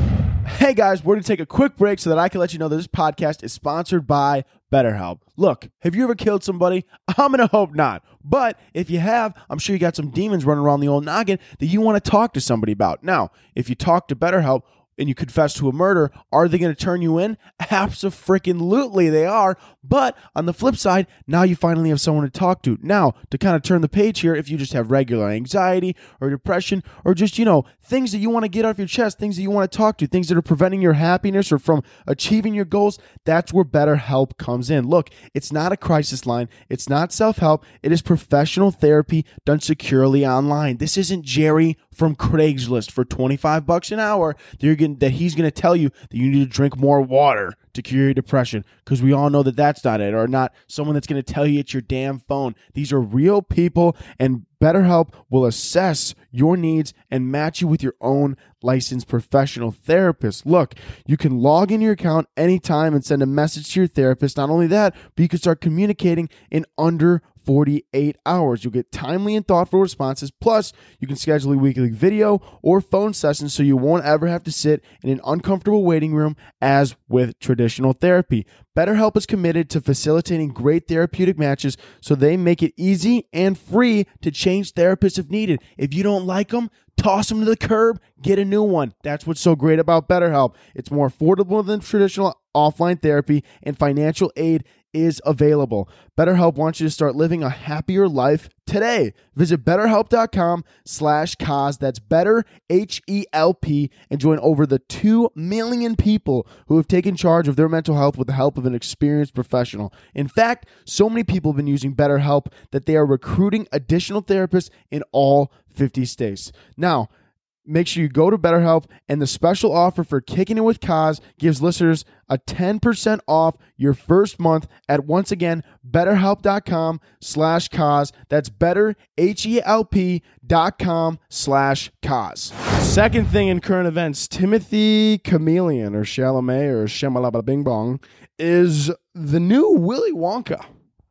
Hey guys, we're going to take a quick break so that I can let you know that this podcast is sponsored by BetterHelp. Look, have you ever killed somebody? I'm going to hope not. But if you have, I'm sure you got some demons running around the old noggin that you want to talk to somebody about. Now, if you talk to BetterHelp and you confess to a murder, are they going to turn you in? Abso-freaking-lutely they are. But on the flip side, now you finally have someone to talk to. Now, to kind of turn the page here, if you just have regular anxiety or depression or just, you know, things that you want to get off your chest, things that you want to talk to, things that are preventing your happiness or from achieving your goals, that's where BetterHelp comes in. Look, it's not a crisis line. It's not self-help. It is professional therapy done securely online. This isn't Jerry from Craigslist for twenty-five bucks an hour that, you're gonna, that he's going to tell you that you need to drink more water to cure your depression, because we all know that that's not it, or not someone that's going to tell you it's your damn phone. These are real people, and BetterHelp will assess your needs and match you with your own licensed professional therapist. Look, you can log into your account anytime and send a message to your therapist. Not only that, but you can start communicating in under forty-eight hours. You'll get timely and thoughtful responses. Plus, you can schedule a weekly video or phone sessions so you won't ever have to sit in an uncomfortable waiting room as with traditional therapy. BetterHelp is committed to facilitating great therapeutic matches, so they make it easy and free to change therapists if needed. If you don't like them, toss them to the curb, get a new one. That's what's so great about BetterHelp. It's more affordable than traditional offline therapy, and financial aid is available. BetterHelp wants you to start living a happier life today. Visit betterhelp.com slash cause. That's better, H E L P, and join over the two million people who have taken charge of their mental health with the help of an experienced professional. In fact, so many people have been using BetterHelp that they are recruiting additional therapists in all fifty states. Now, make sure you go to BetterHelp, and the special offer for Kicking It With Kaz gives listeners a ten percent off your first month at, once again, betterhelp.com slash Kaz. That's better, H E L P dot com slash Kaz. Second thing in current events, Timothy Chameleon, or Chalamet, or Shamalaba Bing Bong, is the new Willy Wonka.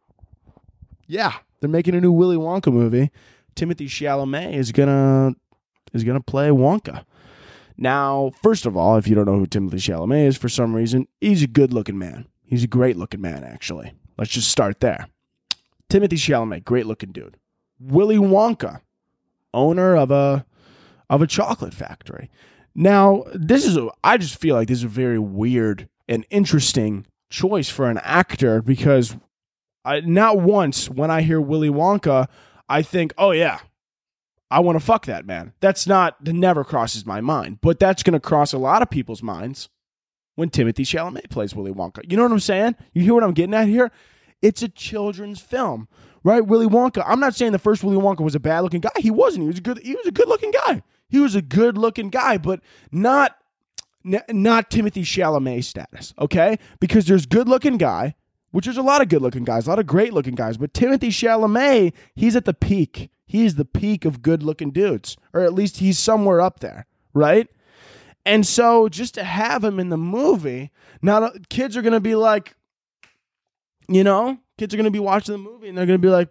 Yeah, they're making a new Willy Wonka movie. Timothy Chalamet is gonna is gonna play Wonka. Now, first of all, if you don't know who Timothy Chalamet is, for some reason, he's a good-looking man. He's a great-looking man, actually. Let's just start there. Timothy Chalamet, great-looking dude. Willy Wonka, owner of a of a chocolate factory. Now, this is a, I just feel like this is a very weird and interesting choice for an actor, because I, not once when I hear Willy Wonka, I think, oh yeah, I want to fuck that man. That's not, that never crosses my mind, but that's going to cross a lot of people's minds when Timothée Chalamet plays Willy Wonka. You know what I'm saying? You hear what I'm getting at here? It's a children's film, right? Willy Wonka. I'm not saying the first Willy Wonka was a bad looking guy. He wasn't. He was a good, he was a good looking guy. He was a good looking guy, but not, n- not Timothée Chalamet status, okay? Because there's good looking guy, which there's a lot of good looking guys, a lot of great looking guys, but Timothée Chalamet, he's at the peak. He's the peak of good looking dudes, or at least he's somewhere up there, right? And so just to have him in the movie, now kids are going to be like, you know, kids are going to be watching the movie and they're going to be like,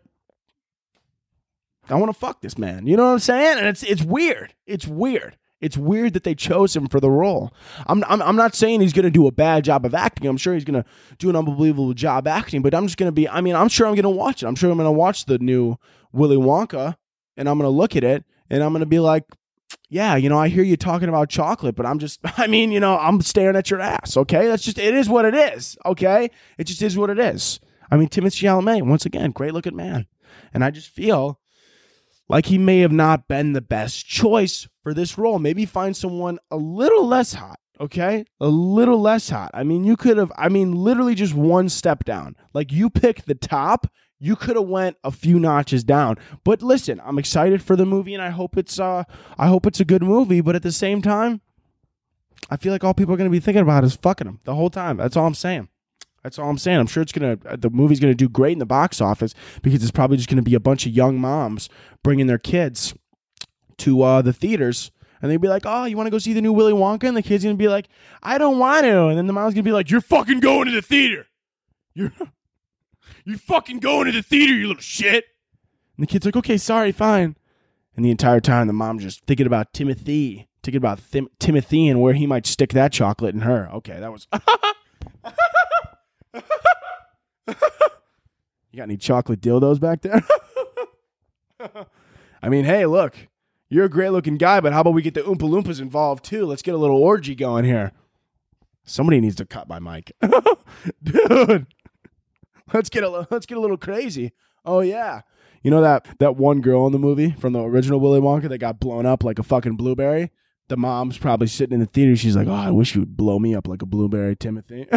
I want to fuck this man. You know what I'm saying? And it's it's weird. It's weird. It's weird that they chose him for the role. I'm I'm, I'm not saying he's going to do a bad job of acting. I'm sure he's going to do an unbelievable job acting, but I'm just going to be, I mean, I'm sure I'm going to watch it. I'm sure I'm going to watch the new Willy Wonka and I'm going to look at it and I'm going to be like, yeah, you know, I hear you talking about chocolate, but I'm just, I mean, you know, I'm staring at your ass, okay? That's just, it is what it is, okay? It just is what it is. I mean, Timothée Chalamet, once again, great looking man. And I just feel like he may have not been the best choice for this role. Maybe find someone a little less hot, okay? A little less hot. I mean, you could have, I mean, literally just one step down. Like, you picked the top, you could have went a few notches down. But listen, I'm excited for the movie, and I hope it's uh, I hope it's a good movie. But at the same time, I feel like all people are going to be thinking about is fucking him the whole time. That's all I'm saying. That's all I'm saying. I'm sure it's gonna the movie's gonna do great in the box office because it's probably just gonna be a bunch of young moms bringing their kids to uh, the theaters, and they'd be like, "Oh, you want to go see the new Willy Wonka?" And the kid's gonna be like, "I don't want to," and then the mom's gonna be like, "You're fucking going to the theater. You're you're fucking going to the theater, you little shit." And the kid's like, "Okay, sorry, fine." And the entire time, the mom's just thinking about Timothy, thinking about Tim- Timothy and where he might stick that chocolate in her. Okay, that was. You got any chocolate dildos back there? I mean, hey, look, you're a great looking guy, but how about we get the Oompa Loompas involved too? Let's get a little orgy going here. Somebody needs to cut my mic. Dude, let's get a let's get a little crazy. Oh yeah. You know that that one girl in the movie from the original Willy Wonka that got blown up like a fucking blueberry? The mom's probably sitting in the theater. She's like, "Oh, I wish you would blow me up like a blueberry, Timothy."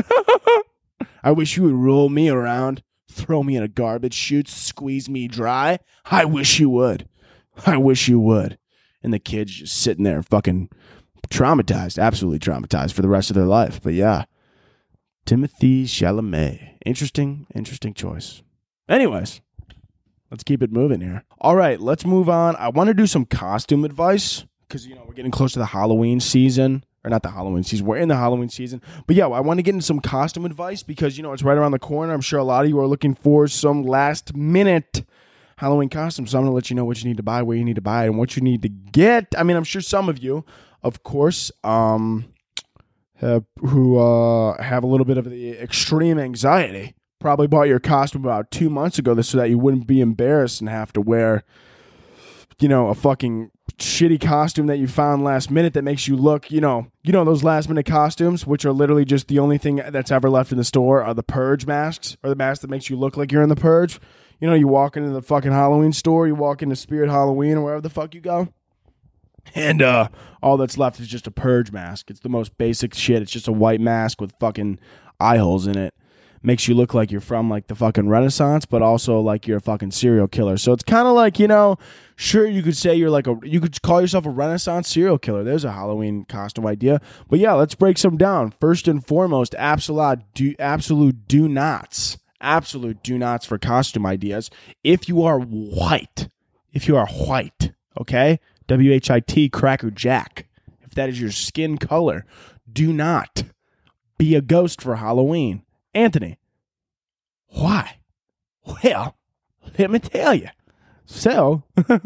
I wish you would roll me around, throw me in a garbage chute, squeeze me dry. I wish you would. I wish you would. And the kid's just sitting there fucking traumatized, absolutely traumatized for the rest of their life. But yeah, Timothée Chalamet. Interesting, interesting choice. Anyways, let's keep it moving here. All right, let's move on. I want to do some costume advice because, you know, we're getting close to the Halloween season. Or not the Halloween season. We're in the Halloween season. But yeah, I want to get into some costume advice because, you know, it's right around the corner. I'm sure a lot of you are looking for some last minute Halloween costumes. So I'm going to let you know what you need to buy, where you need to buy it, and what you need to get. I mean, I'm sure some of you, of course, um, have, who uh, have a little bit of the extreme anxiety probably bought your costume about two months ago so that you wouldn't be embarrassed and have to wear, you know, a fucking shitty costume that you found last minute that makes you look, you know, you know those last minute costumes, which are literally just the only thing that's ever left in the store are the Purge masks, or the mask that makes you look like you're in the Purge. You know, you walk into the fucking Halloween store, you walk into Spirit Halloween or wherever the fuck you go, and uh, all that's left is just a Purge mask. It's the most basic shit. It's just a white mask with fucking eye holes in it. Makes you look like you're from like the fucking Renaissance, but also like you're a fucking serial killer. So it's kind of like, you know, sure, you could say you're like a, you could call yourself a Renaissance serial killer. There's a Halloween costume idea. But yeah, let's break some down. First and foremost, absolute do, absolute do nots. Absolute do nots for costume ideas. If you are white, if you are white, okay? W H I T, Cracker Jack. If that is your skin color, do not be a ghost for Halloween. Anthony, why? Well, let me tell you. So,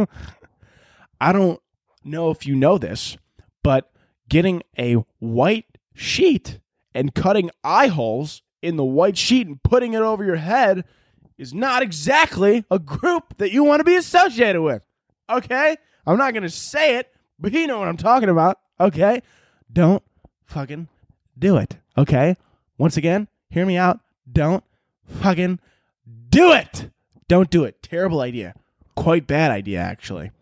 I don't know if you know this, but getting a white sheet and cutting eye holes in the white sheet and putting it over your head is not exactly a group that you want to be associated with. Okay? I'm not going to say it, but you know what I'm talking about. Okay? Don't fucking do it. Okay? Once again, hear me out. Don't fucking do it. Don't do it. Terrible idea. Quite bad idea, actually.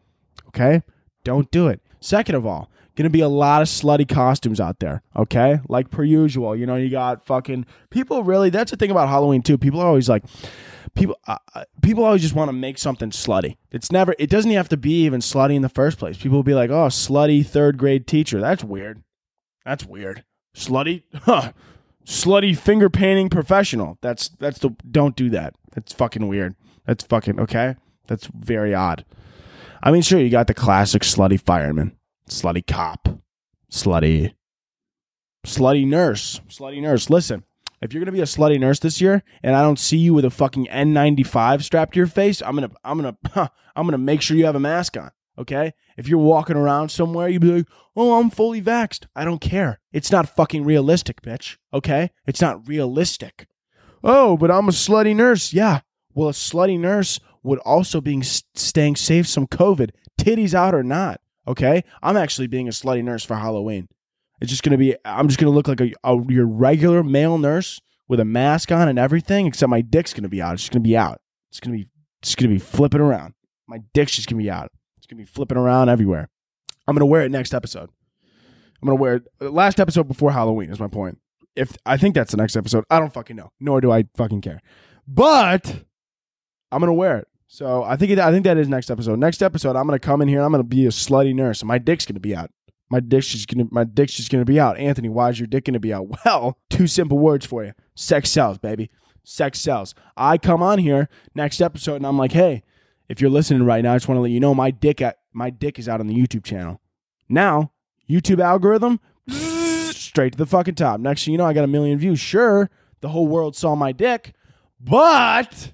okay? Don't do it. Second of all, going to be a lot of slutty costumes out there, okay? Like per usual, you know, you got fucking people really, that's the thing about Halloween too. People are always like, people uh, people always just want to make something slutty. It's never, it doesn't have to be even slutty in the first place. People will be like, oh, slutty third grade teacher. That's weird. That's weird. Slutty, huh? Slutty finger painting professional. That's, that's the, don't do that. That's fucking weird. That's fucking, okay? That's very odd. I mean, sure, you got the classic slutty fireman, slutty cop, slutty, slutty nurse, slutty nurse. Listen, if you're gonna be a slutty nurse this year, and I don't see you with a fucking N ninety-five strapped to your face, I'm gonna, I'm gonna, huh, I'm gonna make sure you have a mask on. Okay? If you're walking around somewhere, you'd be like, "Oh, I'm fully vaxxed." I don't care. It's not fucking realistic, bitch. Okay? It's not realistic. Oh, but I'm a slutty nurse. Yeah. Well, a slutty nurse would also be staying safe from COVID, titties out or not, okay? I'm actually being a slutty nurse for Halloween. It's just going to be, I'm just going to look like a, a your regular male nurse with a mask on and everything, except my dick's going to be out. It's just going to be out. It's going to be, it's going to be flipping around. My dick's just going to be out. It's going to be flipping around everywhere. I'm going to wear it next episode. I'm going to wear it, last episode before Halloween is my point. If I think that's the next episode, I don't fucking know. Nor do I fucking care. But I'm going to wear it. So I think it, I think that is next episode. Next episode, I'm going to come in here. I'm going to be a slutty nurse. And my dick's going to be out. My dick's just going to my dick's just going to be out. Anthony, why is your dick going to be out? Well, two simple words for you. Sex sells, baby. Sex sells. I come on here next episode and I'm like, hey, if you're listening right now, I just want to let you know my dick at, my dick is out on the YouTube channel. Now, YouTube algorithm, straight to the fucking top. Next thing you know, I got a million views. Sure, the whole world saw my dick, but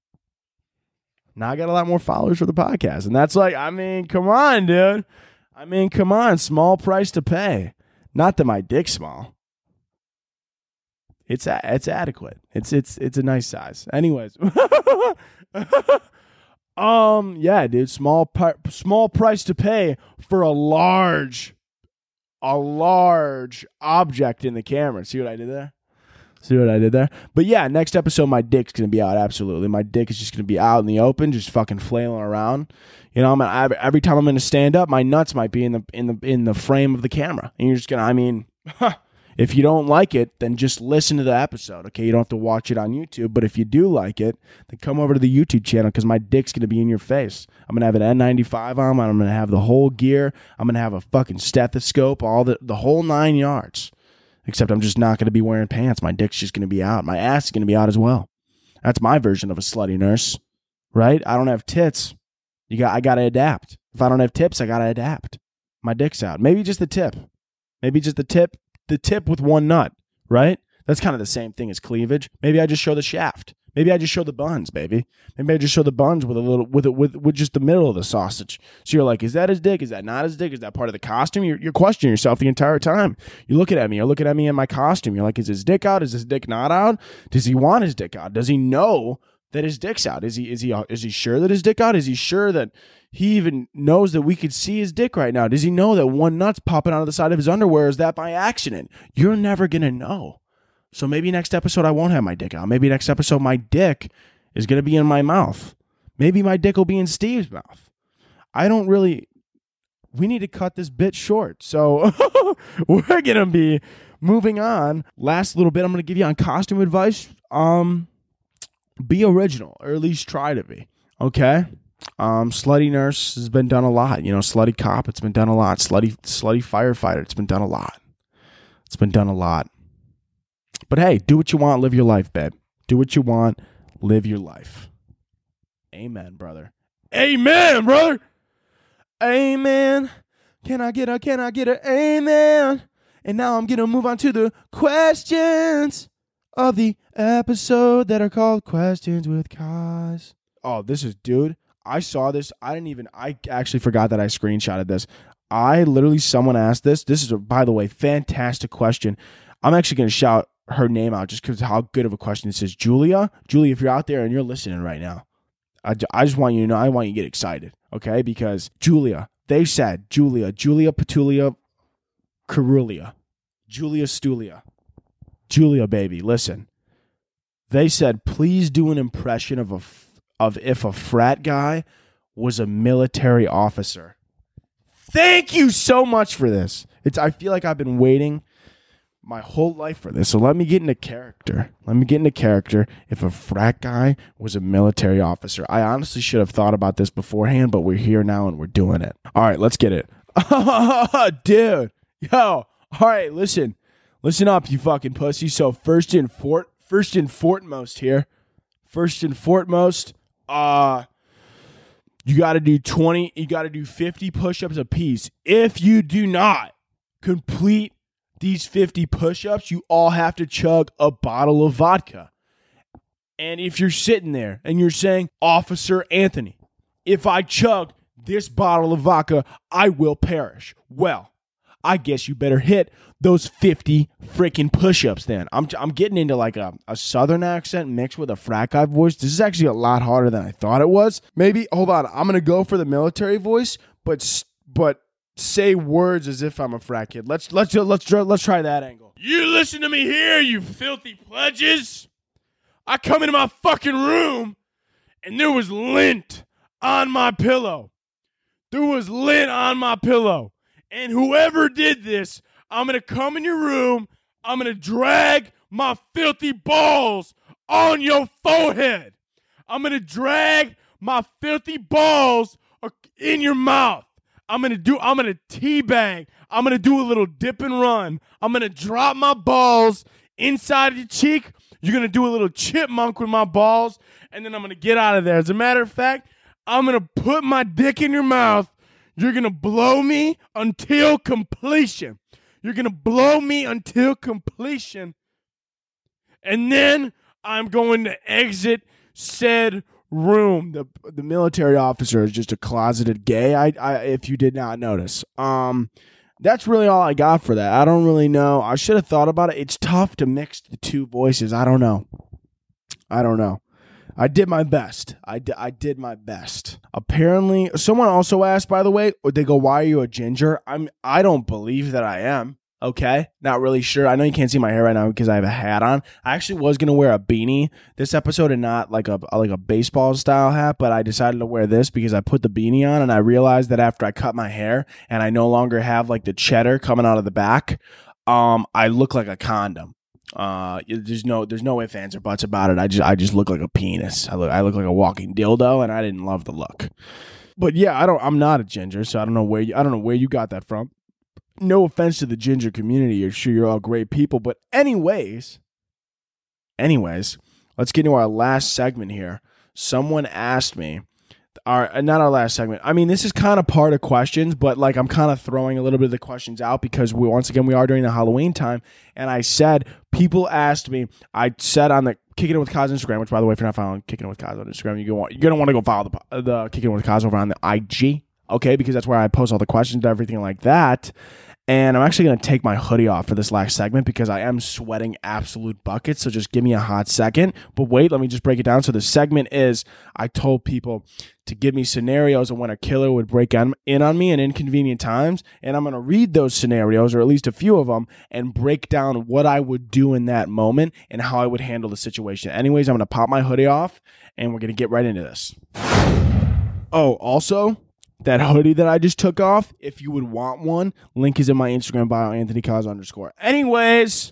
now I got a lot more followers for the podcast. And that's like, I mean, come on, dude. I mean, come on. Small price to pay. Not that my dick's small. It's a, it's adequate. It's it's it's a nice size. Anyways. um, yeah, dude. Small pi- small price to pay for a large, a large object in the camera. See what I did there? See what I did there? But yeah, next episode, my dick's going to be out, absolutely. My dick is just going to be out in the open, just fucking flailing around. You know, I'm gonna, every time I'm going to stand up, my nuts might be in the in the in the frame of the camera. And you're just going to, I mean, huh, if you don't like it, then just listen to the episode, okay? You don't have to watch it on YouTube. But if you do like it, then come over to the YouTube channel because my dick's going to be in your face. I'm going to have an N ninety-five on. I'm going to have the whole gear. I'm going to have a fucking stethoscope, all the, the whole nine yards. Except I'm just not going to be wearing pants. My dick's just going to be out. My ass is going to be out as well. That's my version of a slutty nurse, right? I don't have tits. You got. I got to adapt. If I don't have tips, I got to adapt. My dick's out. Maybe just the tip. Maybe just the tip. The tip with one nut, right? That's kind of the same thing as cleavage. Maybe I just show the shaft. Maybe I just show the buns, baby. Maybe I just show the buns with a little, with it, with with just the middle of the sausage. So you're like, is that his dick? Is that not his dick? Is that part of the costume? You're, you're questioning yourself the entire time. You're looking at me. You're looking at me in my costume. You're like, is his dick out? Is his dick not out? Does he want his dick out? Does he know that his dick's out? Is he is he is he sure that his dick out? Is he sure that he even knows that we could see his dick right now? Does he know that one nut's popping out of the side of his underwear? Is that by accident? You're never gonna know. So maybe next episode I won't have my dick out. Maybe next episode my dick is going to be in my mouth. Maybe my dick will be in Steve's mouth. I don't really... We need to cut this bit short. So we're going to be moving on. Last little bit I'm going to give you on costume advice. Um, be original, or at least try to be. Okay? Um, slutty nurse has been done a lot. You know, slutty cop, it's been done a lot. Slutty, slutty firefighter, it's been done a lot. It's been done a lot. But hey, do what you want, live your life, babe. Do what you want, live your life. Amen, brother. Amen, brother. Amen. Can I get a, can I get a amen? And now I'm going to move on to the questions of the episode that are called Questions with Kaz. Oh, this is, dude, I saw this. I didn't even, I actually forgot that I screenshotted this. I literally, someone asked this. This is, a, by the way, fantastic question. I'm actually going to shout her name out just because how good of a question this is. Julia, Julia, if you're out there and you're listening right now, I, I just want you to know, I want you to get excited, okay? Because Julia, they said, Julia, Julia Petulia Carulia, Julia Stulia, Julia, baby, listen. They said, please do an impression of a, of if a frat guy was a military officer. Thank you so much for this. It's. I feel like I've been waiting my whole life for this. So let me get into character. Let me get into character. If a frat guy was a military officer, I honestly should have thought about this beforehand, but we're here now and we're doing it. All right, let's get it. Dude. Yo. All right, listen. Listen up, you fucking pussy. So first and fort, first and foremost here. First and foremost, uh, you got to do twenty, you got to do fifty push-ups a piece. If you do not complete these fifty push-ups, you all have to chug a bottle of vodka. And if you're sitting there and you're saying, Officer Anthony, if I chug this bottle of vodka, I will perish. Well, I guess you better hit those fifty freaking push-ups then. I'm I'm getting into like a, a southern accent mixed with a frat guy voice. This is actually a lot harder than I thought it was. Maybe, hold on, I'm going to go for the military voice, but but say words as if I'm a frat kid. Let's let's let's let's try that angle. You listen to me here, you filthy pledges. I come into my fucking room and there was lint on my pillow. There was lint on my pillow. And whoever did this, I'm going to come in your room, I'm going to drag my filthy balls on your forehead. I'm going to drag my filthy balls in your mouth. I'm going to do, I'm going to teabag. I'm going to do a little dip and run. I'm going to drop my balls inside of your cheek. You're going to do a little chipmunk with my balls, and then I'm going to get out of there. As a matter of fact, I'm going to put my dick in your mouth. You're going to blow me until completion. You're going to blow me until completion. And then I'm going to exit said room. The the military officer is just a closeted gay, I, I if you did not notice. Um, that's really all I got for that. I don't really know. I should have thought about it. It's tough to mix the two voices. I don't know. I don't know. I did my best. I, d- I did my best. Apparently, someone also asked, by the way, they go, why are you a ginger? I'm, I don't believe that I am. Okay. Not really sure. I know you can't see my hair right now because I have a hat on. I actually was going to wear a beanie this episode and not like a, like a baseball style hat, but I decided to wear this because I put the beanie on and I realized that after I cut my hair and I no longer have like the cheddar coming out of the back, um, I look like a condom. Uh, there's no, there's no ifs, ands, or buts about it. I just, I just look like a penis. I look, I look like a walking dildo, and I didn't love the look. But yeah, I don't, I'm not a ginger, so I don't know where you, I don't know where you got that from. No offense to the ginger community. You're sure you're all great people, but anyways, anyways, let's get into our last segment here. Someone asked me. Our, not our last segment. I mean, this is kind of part of questions, but like I'm kind of throwing a little bit of the questions out because we once again we are during the Halloween time, and I said people asked me. I said on the Kicking It with Kaz Instagram, which by the way, if you're not following Kicking It with Kaz on Instagram, you're gonna you're gonna want to go follow the the Kicking It with Kaz over on the I G, okay? Because that's where I post all the questions and everything like that. And I'm actually going to take my hoodie off for this last segment because I am sweating absolute buckets. So just give me a hot second. But wait, let me just break it down. So the segment is I told people to give me scenarios of when a killer would break in on me in inconvenient times. And I'm going to read those scenarios, or at least a few of them, and break down what I would do in that moment and how I would handle the situation. Anyways, I'm going to pop my hoodie off and we're going to get right into this. Oh, also, that hoodie that I just took off, if you would want one, link is in my Instagram bio, Anthony Kaz underscore. Anyways,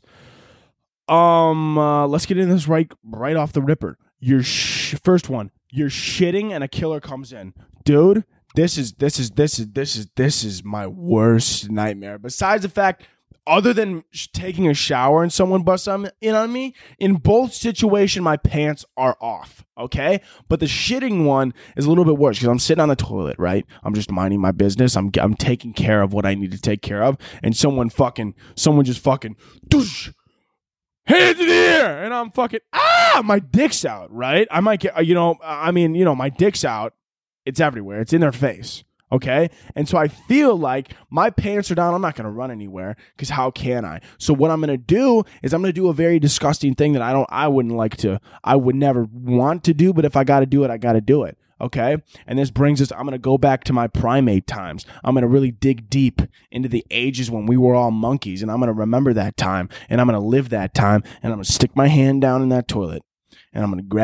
um, uh, let's get into this right, right off the ripper. Your sh- first one, you're shitting and a killer comes in, dude. This is this is this is this is this is my worst nightmare. Besides the fact, other than sh- taking a shower and someone busts in on me, in both situations, my pants are off, okay? But the shitting one is a little bit worse because I'm sitting on the toilet, right? I'm just minding my business. I'm I'm taking care of what I need to take care of, and someone fucking, someone just fucking, doosh, hands in the air, and I'm fucking, ah, my dick's out, right? I might get, you know, I mean, you know, my dick's out. It's everywhere. It's in their face. Okay. And so I feel like my pants are down. I'm not going to run anywhere because how can I? So what I'm going to do is I'm going to do a very disgusting thing that I don't, I wouldn't like to, I would never want to do, but if I got to do it, I got to do it. Okay. And this brings us, I'm going to go back to my primate times. I'm going to really dig deep into the ages when we were all monkeys, and I'm going to remember that time, and I'm going to live that time, and I'm going to stick my hand down in that toilet, and I'm going to grab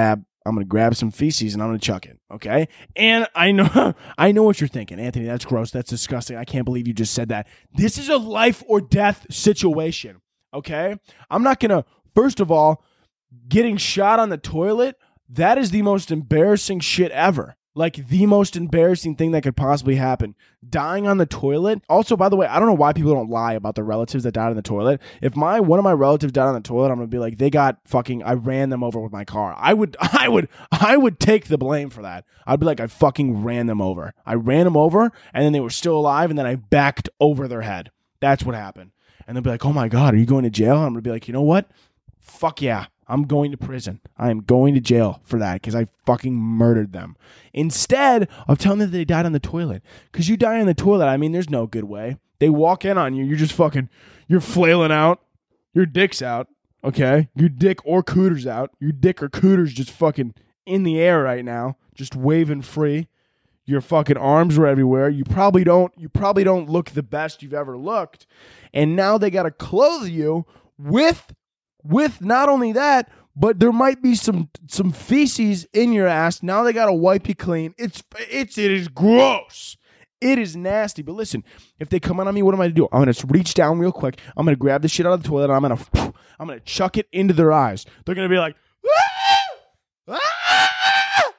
I'm going to grab some feces and I'm going to chuck it, okay? And I know I know what you're thinking. Anthony, that's gross. That's disgusting. I can't believe you just said that. This is a life or death situation, okay? I'm not going to, first of all, getting shot on the toilet, that is the most embarrassing shit ever. Like, the most embarrassing thing that could possibly happen. Dying on the toilet. Also, by the way, I don't know why people don't lie about their relatives that died on the toilet. If my one of my relatives died on the toilet, I'm gonna be like, they got fucking, I ran them over with my car. I would, I would, I would take the blame for that. I'd be like, I fucking ran them over. I ran them over, and then they were still alive, and then I backed over their head. That's what happened. And they'll be like, oh my God, are you going to jail? I'm gonna be like, you know what? Fuck yeah. I'm going to prison. I am going to jail for that because I fucking murdered them. Instead of telling them that they died on the toilet. Because you die on the toilet, I mean, there's no good way. They walk in on you. You're just fucking, you're flailing out. Your dick's out, okay? Your dick or cooter's out. Your dick or cooter's just fucking in the air right now, just waving free. Your fucking arms are everywhere. You probably don't, you probably don't look the best you've ever looked. And now they got to clothe you with With not only that, but there might be some some feces in your ass. Now they gotta wipe you clean. It's it's it is gross. It is nasty. But listen, if they come on me, what am I gonna do? I'm gonna reach down real quick. I'm gonna grab the shit out of the toilet. And I'm gonna I'm gonna chuck it into their eyes. They're gonna be like, ah! Ah!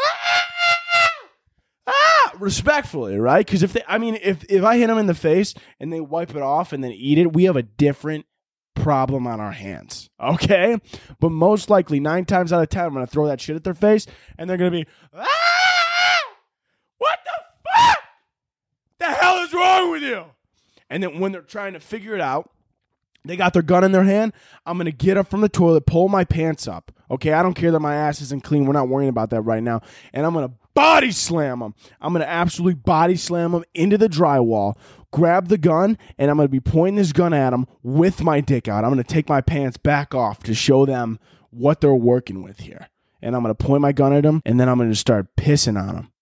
Ah! Ah! Respectfully, right? Because if they, I mean, if if I hit them in the face and they wipe it off and then eat it, we have a different problem on our hands, okay? But most likely, nine times out of ten, I'm going to throw that shit at their face, and they're going to be, ah! What the fuck? The hell is wrong with you? And then when they're trying to figure it out, they got their gun in their hand, I'm going to get up from the toilet, pull my pants up, okay? I don't care that my ass isn't clean. We're not worrying about that right now. And I'm going to body slam them. I'm going to absolutely body slam them into the drywall, grab the gun, and I'm going to be pointing this gun at them with my dick out. I'm going to take my pants back off to show them what they're working with here. And I'm going to point my gun at them, and then I'm going to start pissing on them.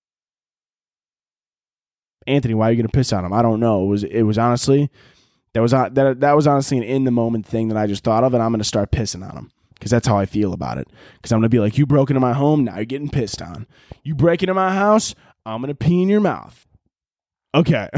Anthony, why are you going to piss on them? I don't know. It was it was honestly, that was that that was honestly an in-the-moment thing that I just thought of, and I'm going to start pissing on them. Because that's how I feel about it. Because I'm going to be like, you broke into my home, now you're getting pissed on. You break into my house, I'm going to pee in your mouth. Okay.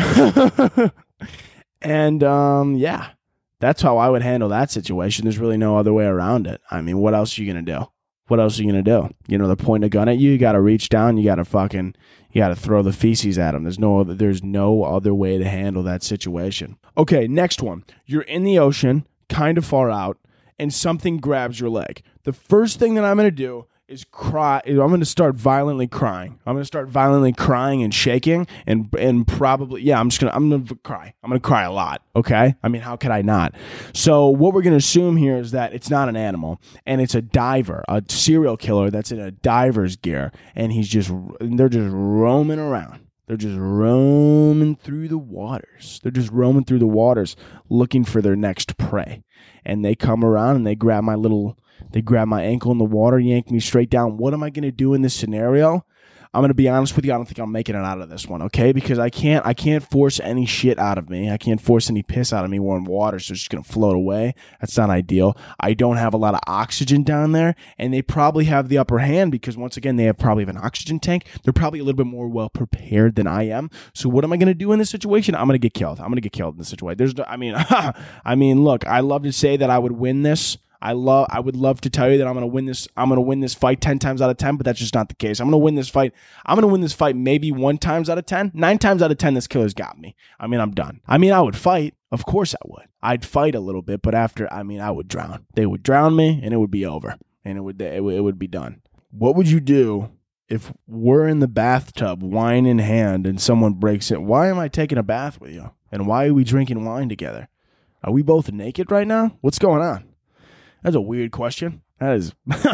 And, um, yeah, that's how I would handle that situation. There's really no other way around it. I mean, what else are you going to do? What else are you going to do? You know, they're pointing a gun at you. You got to reach down. You got to fucking, you got to throw the feces at them. There's no, other, there's no other way to handle that situation. Okay, next one. You're in the ocean, kind of far out, and something grabs your leg. The first thing that I'm going to do is cry. I'm going to start violently crying. I'm going to start violently crying and shaking and and probably, yeah, I'm just going to, I'm going to cry. I'm going to cry a lot, okay? I mean, how could I not? So what we're going to assume here is that it's not an animal, and it's a diver, a serial killer that's in a diver's gear, and he's just, they're just roaming around. They're just roaming through the waters. They're just roaming through the waters looking for their next prey. And they come around and they grab my little, they grab my ankle in the water, yank me straight down. What am I going to do in this scenario? I'm going to be honest with you. I don't think I'm making it out of this one, okay? Because I can't, I can't force any shit out of me. I can't force any piss out of me. We're in water, so it's just going to float away. That's not ideal. I don't have a lot of oxygen down there, and they probably have the upper hand because, once again, they have probably have an oxygen tank. They're probably a little bit more well-prepared than I am. So what am I going to do in this situation? I'm going to get killed. I'm going to get killed in this situation. There's no, I mean, I mean, look, I love to say that I would win this. I love. I would love to tell you that I'm going to win this. I'm going to win this fight ten times out of ten, but that's just not the case. I'm going to win this fight. I'm going to win this fight maybe one times out of ten. Nine times out of ten, this killer's got me. I mean, I'm done. I mean, I would fight. Of course I would. I'd fight a little bit, but after, I mean, I would drown. They would drown me, and it would be over, and it would it would, it would be done. What would you do if we're in the bathtub, wine in hand, and someone breaks it? Why am I taking a bath with you? And why are we drinking wine together? Are we both naked right now? What's going on? That's a weird question. That is,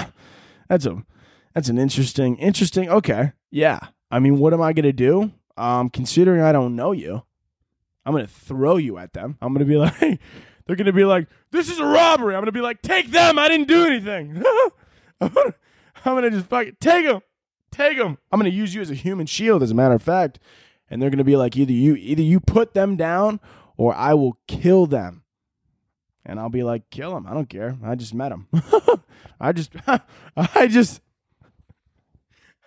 that's a, that's an interesting, interesting. Okay, yeah. I mean, what am I gonna do? Um, considering I don't know you, I'm gonna throw you at them. I'm gonna be like, they're gonna be like, this is a robbery. I'm gonna be like, take them. I didn't do anything. I'm, gonna, I'm gonna just fucking take them, take them. I'm gonna use you as a human shield, as a matter of fact. And they're gonna be like, either you, either you put them down, or I will kill them. And I'll be like, kill him. I don't care. I just met him. I just, I just,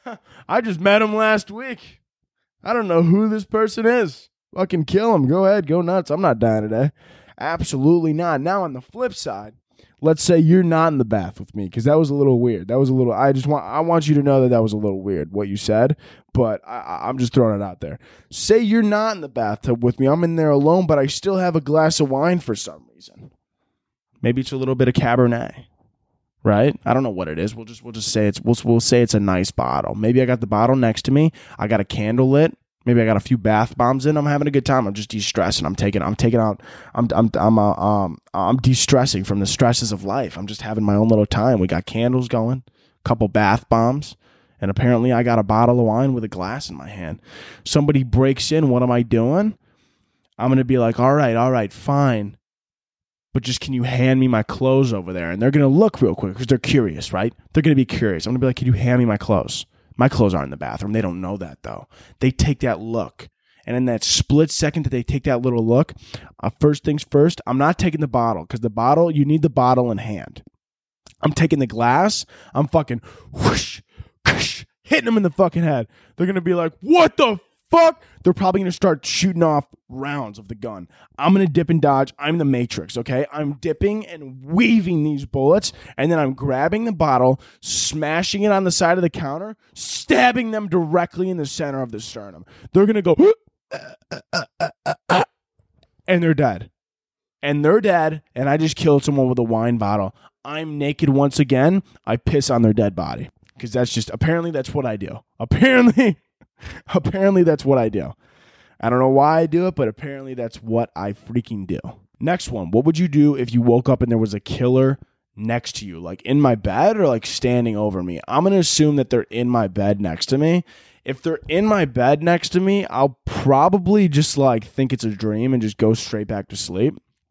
I just met him last week. I don't know who this person is. Fucking kill him. Go ahead. Go nuts. I'm not dying today. Absolutely not. Now, on the flip side, let's say you're not in the bath with me, because that was a little weird. That was a little, I just want, I want you to know that that was a little weird, what you said, but I, I'm just throwing it out there. Say you're not in the bathtub with me. I'm in there alone, but I still have a glass of wine for some reason. Maybe it's a little bit of Cabernet, right? I don't know what it is. We'll just, we'll just say it's, we'll, we'll say it's a nice bottle. Maybe I got the bottle next to me. I got a candle lit. Maybe I got a few bath bombs in. I'm having a good time. I'm just de-stressing. I'm taking. I'm taking out. I'm. I'm. I'm. Uh, um. I'm de-stressing from the stresses of life. I'm just having my own little time. We got candles going, a couple bath bombs, and apparently I got a bottle of wine with a glass in my hand. Somebody breaks in. What am I doing? I'm gonna be like, all right, all right, fine, but just can you hand me my clothes over there? And they're gonna look real quick because they're curious, right? They're gonna be curious. I'm gonna be like, can you hand me my clothes? My clothes aren't in the bathroom. They don't know that, though. They take that look. And in that split second that they take that little look, uh, first things first, I'm not taking the bottle, because the bottle, you need the bottle in hand. I'm taking the glass. I'm fucking whoosh, whoosh, hitting them in the fucking head. They're going to be like, what the fuck? They're probably going to start shooting off rounds of the gun. I'm going to dip and dodge. I'm the Matrix, okay? I'm dipping and weaving these bullets, and then I'm grabbing the bottle, smashing it on the side of the counter, stabbing them directly in the center of the sternum. They're going to go, uh, uh, uh, uh, uh, and they're dead. And they're dead, and I just killed someone with a wine bottle. I'm naked once again. I piss on their dead body, because that's just, apparently that's what I do. Apparently... Apparently, that's what I do. I don't know why I do it, but apparently that's what I freaking do. Next one. What would you do if you woke up and there was a killer next to you? Like in my bed or like standing over me? I'm going to assume that they're in my bed next to me. If they're in my bed next to me, I'll probably just like think it's a dream and just go straight back to sleep.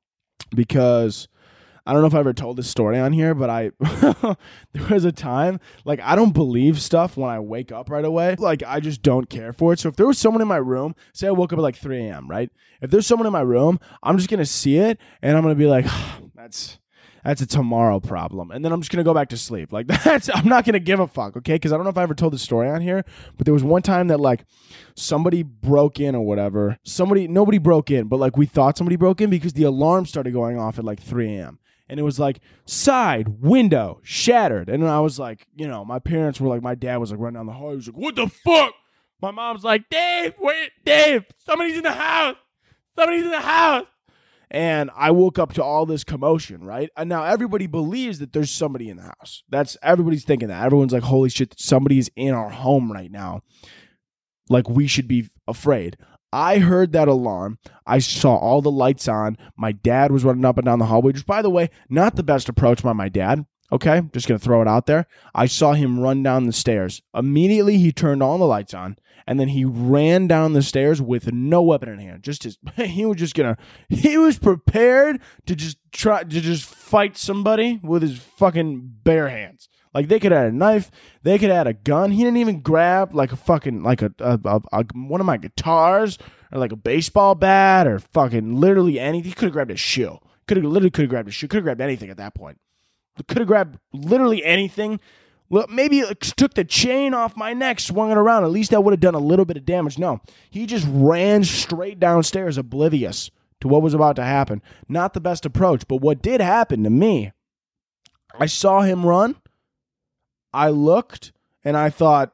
Because... I don't know if I ever told this story on here, but I there was a time, like, I don't believe stuff when I wake up right away. Like, I just don't care for it. So if there was someone in my room, say I woke up at like three a.m., right? If there's someone in my room, I'm just going to see it, and I'm going to be like, oh, that's that's a tomorrow problem. And then I'm just going to go back to sleep. Like, that's, I'm not going to give a fuck, okay? Because I don't know if I ever told this story on here, but there was one time that, like, somebody broke in or whatever. Somebody, nobody broke in, but, like, we thought somebody broke in because the alarm started going off at like three a.m., and it was like, side window shattered. And I was like, you know, my parents were like, my dad was like running down the hall. He was like, what the fuck? My mom's like, Dave, wait, Dave, somebody's in the house. Somebody's in the house. And I woke up to all this commotion, right? And now everybody believes that there's somebody in the house. That's, everybody's thinking that. Everyone's like, holy shit, somebody's in our home right now. Like, we should be afraid. I heard that alarm. I saw all the lights on. My dad was running up and down the hallway, which, by the way, not the best approach by my dad. Okay, just going to throw it out there. I saw him run down the stairs. Immediately, he turned all the lights on, and then he ran down the stairs with no weapon in hand. Just his, he was just going to, he was prepared to just try to just fight somebody with his fucking bare hands. Like, they could have had a knife, they could have had a gun. He didn't even grab like a fucking, like a, a, a, a one of my guitars or like a baseball bat or fucking literally anything. He could have grabbed a shoe. Could have literally could have grabbed a shoe. Could have grabbed anything at that point. Could have grabbed literally anything. Well, maybe it took the chain off my neck, swung it around. At least that would have done a little bit of damage. No, he just ran straight downstairs, oblivious to what was about to happen. Not the best approach, but what did happen to me, I saw him run. I looked, and I thought,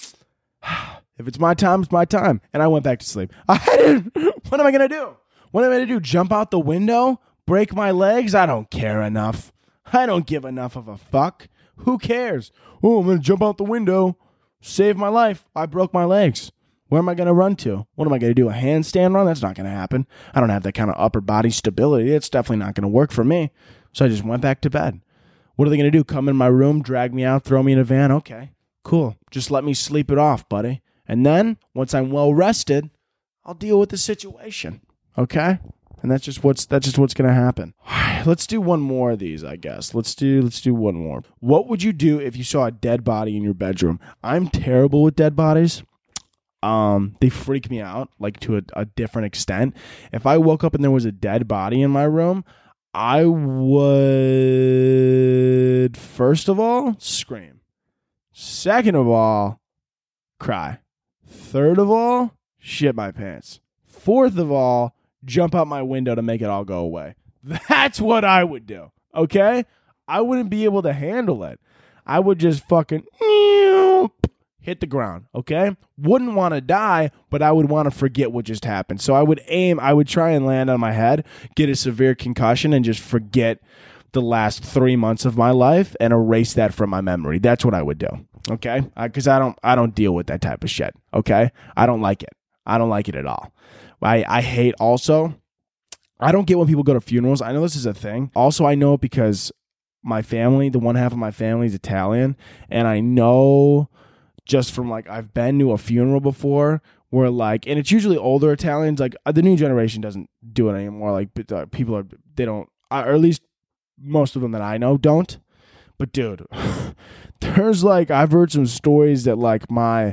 if it's my time, it's my time. And I went back to sleep. I didn't, what am I going to do? What am I going to do? Jump out the window? Break my legs? I don't care enough. I don't give enough of a fuck. Who cares? Oh, I'm going to jump out the window. Save my life. I broke my legs. Where am I going to run to? What am I going to do? A handstand run? That's not going to happen. I don't have that kind of upper body stability. It's definitely not going to work for me. So I just went back to bed. What are they going to do? Come in my room, drag me out, throw me in a van? Okay, cool. Just let me sleep it off, buddy. And then, once I'm well rested, I'll deal with the situation. Okay? And that's just what's that's just what's going to happen. Let's do one more of these, I guess. Let's do let's do one more. What would you do if you saw a dead body in your bedroom? I'm terrible with dead bodies. Um, they freak me out, like to a, a different extent. If I woke up and there was a dead body in my room, I would, first of all, scream. Second of all, cry. Third of all, shit my pants. Fourth of all, jump out my window to make it all go away. That's what I would do, okay? I wouldn't be able to handle it. I would just fucking hit the ground, okay? Wouldn't want to die, but I would want to forget what just happened. So I would aim, I would try and land on my head, get a severe concussion, and just forget the last three months of my life and erase that from my memory. That's what I would do, okay? Because I, I don't I don't deal with that type of shit, okay? I don't like it. I don't like it at all. I, I hate also, I don't get when people go to funerals. I know this is a thing. Also, I know it because my family, the one half of my family is Italian, and I know just from like, I've been to a funeral before where like, and it's usually older Italians, like the new generation doesn't do it anymore. Like uh, people are, they don't, or at least most of them that I know don't. But dude, there's like, I've heard some stories that like my,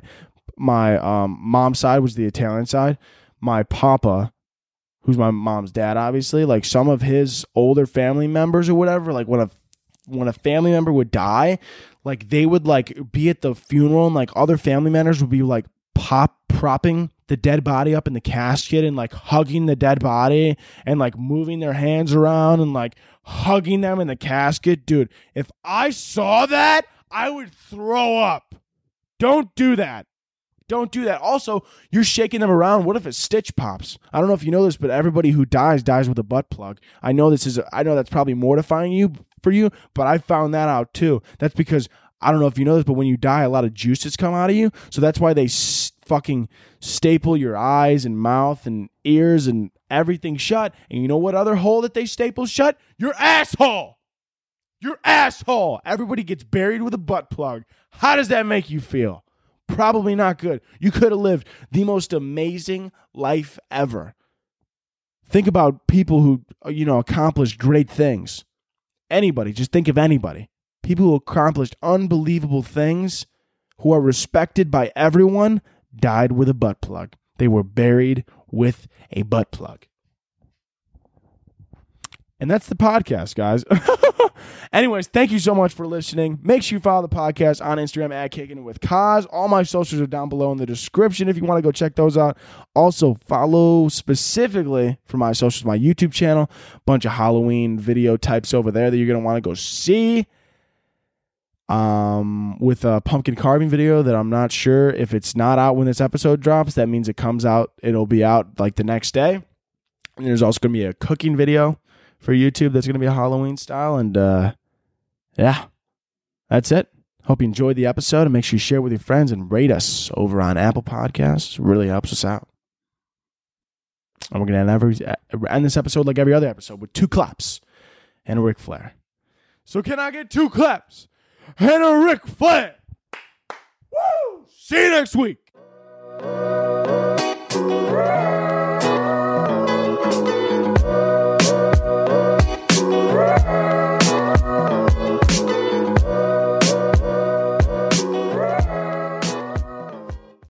my um, mom's side was the Italian side. My papa, who's my mom's dad, obviously, like some of his older family members or whatever, like when a when a family member would die, like they would like be at the funeral and like other family members would be like pop propping the dead body up in the casket and like hugging the dead body and like moving their hands around and like hugging them in the casket. Dude, if I saw that, I would throw up. Don't do that. Don't do that. Also, you're shaking them around. What if a stitch pops? I don't know if you know this, but everybody who dies dies with a butt plug. I know this is. I know that's probably mortifying you for you, but I found that out too. That's because I don't know if you know this, but when you die, a lot of juices come out of you. So that's why they s- fucking staple your eyes and mouth and ears and everything shut. And you know what other hole that they staple shut? Your asshole. Your asshole. Everybody gets buried with a butt plug. How does that make you feel? Probably not good. You could have lived the most amazing life ever. Think about people who, you know, accomplished great things. Anybody, just think of anybody. People who accomplished unbelievable things, who are respected by everyone, died with a butt plug. They were buried with a butt plug. And that's the podcast, guys. Anyways, thank you so much for listening. Make sure you follow the podcast on Instagram at Kicking It With Kaz. All my socials are down below in the description if you want to go check those out. Also, follow specifically for my socials, my YouTube channel. Bunch of Halloween video types over there that you're going to want to go see. Um, with a pumpkin carving video that I'm not sure if it's not out when this episode drops. That means it comes out. It'll be out like the next day. And there's also going to be a cooking video for YouTube that's going to be a Halloween style. And uh, yeah, that's it. Hope you enjoyed the episode, and make sure you share it with your friends and rate us over on Apple Podcasts. It really helps us out. And we're going to end, every, end this episode like every other episode with two claps and a Ric Flair. So can I get two claps and a Ric Flair? Woo! See you next week.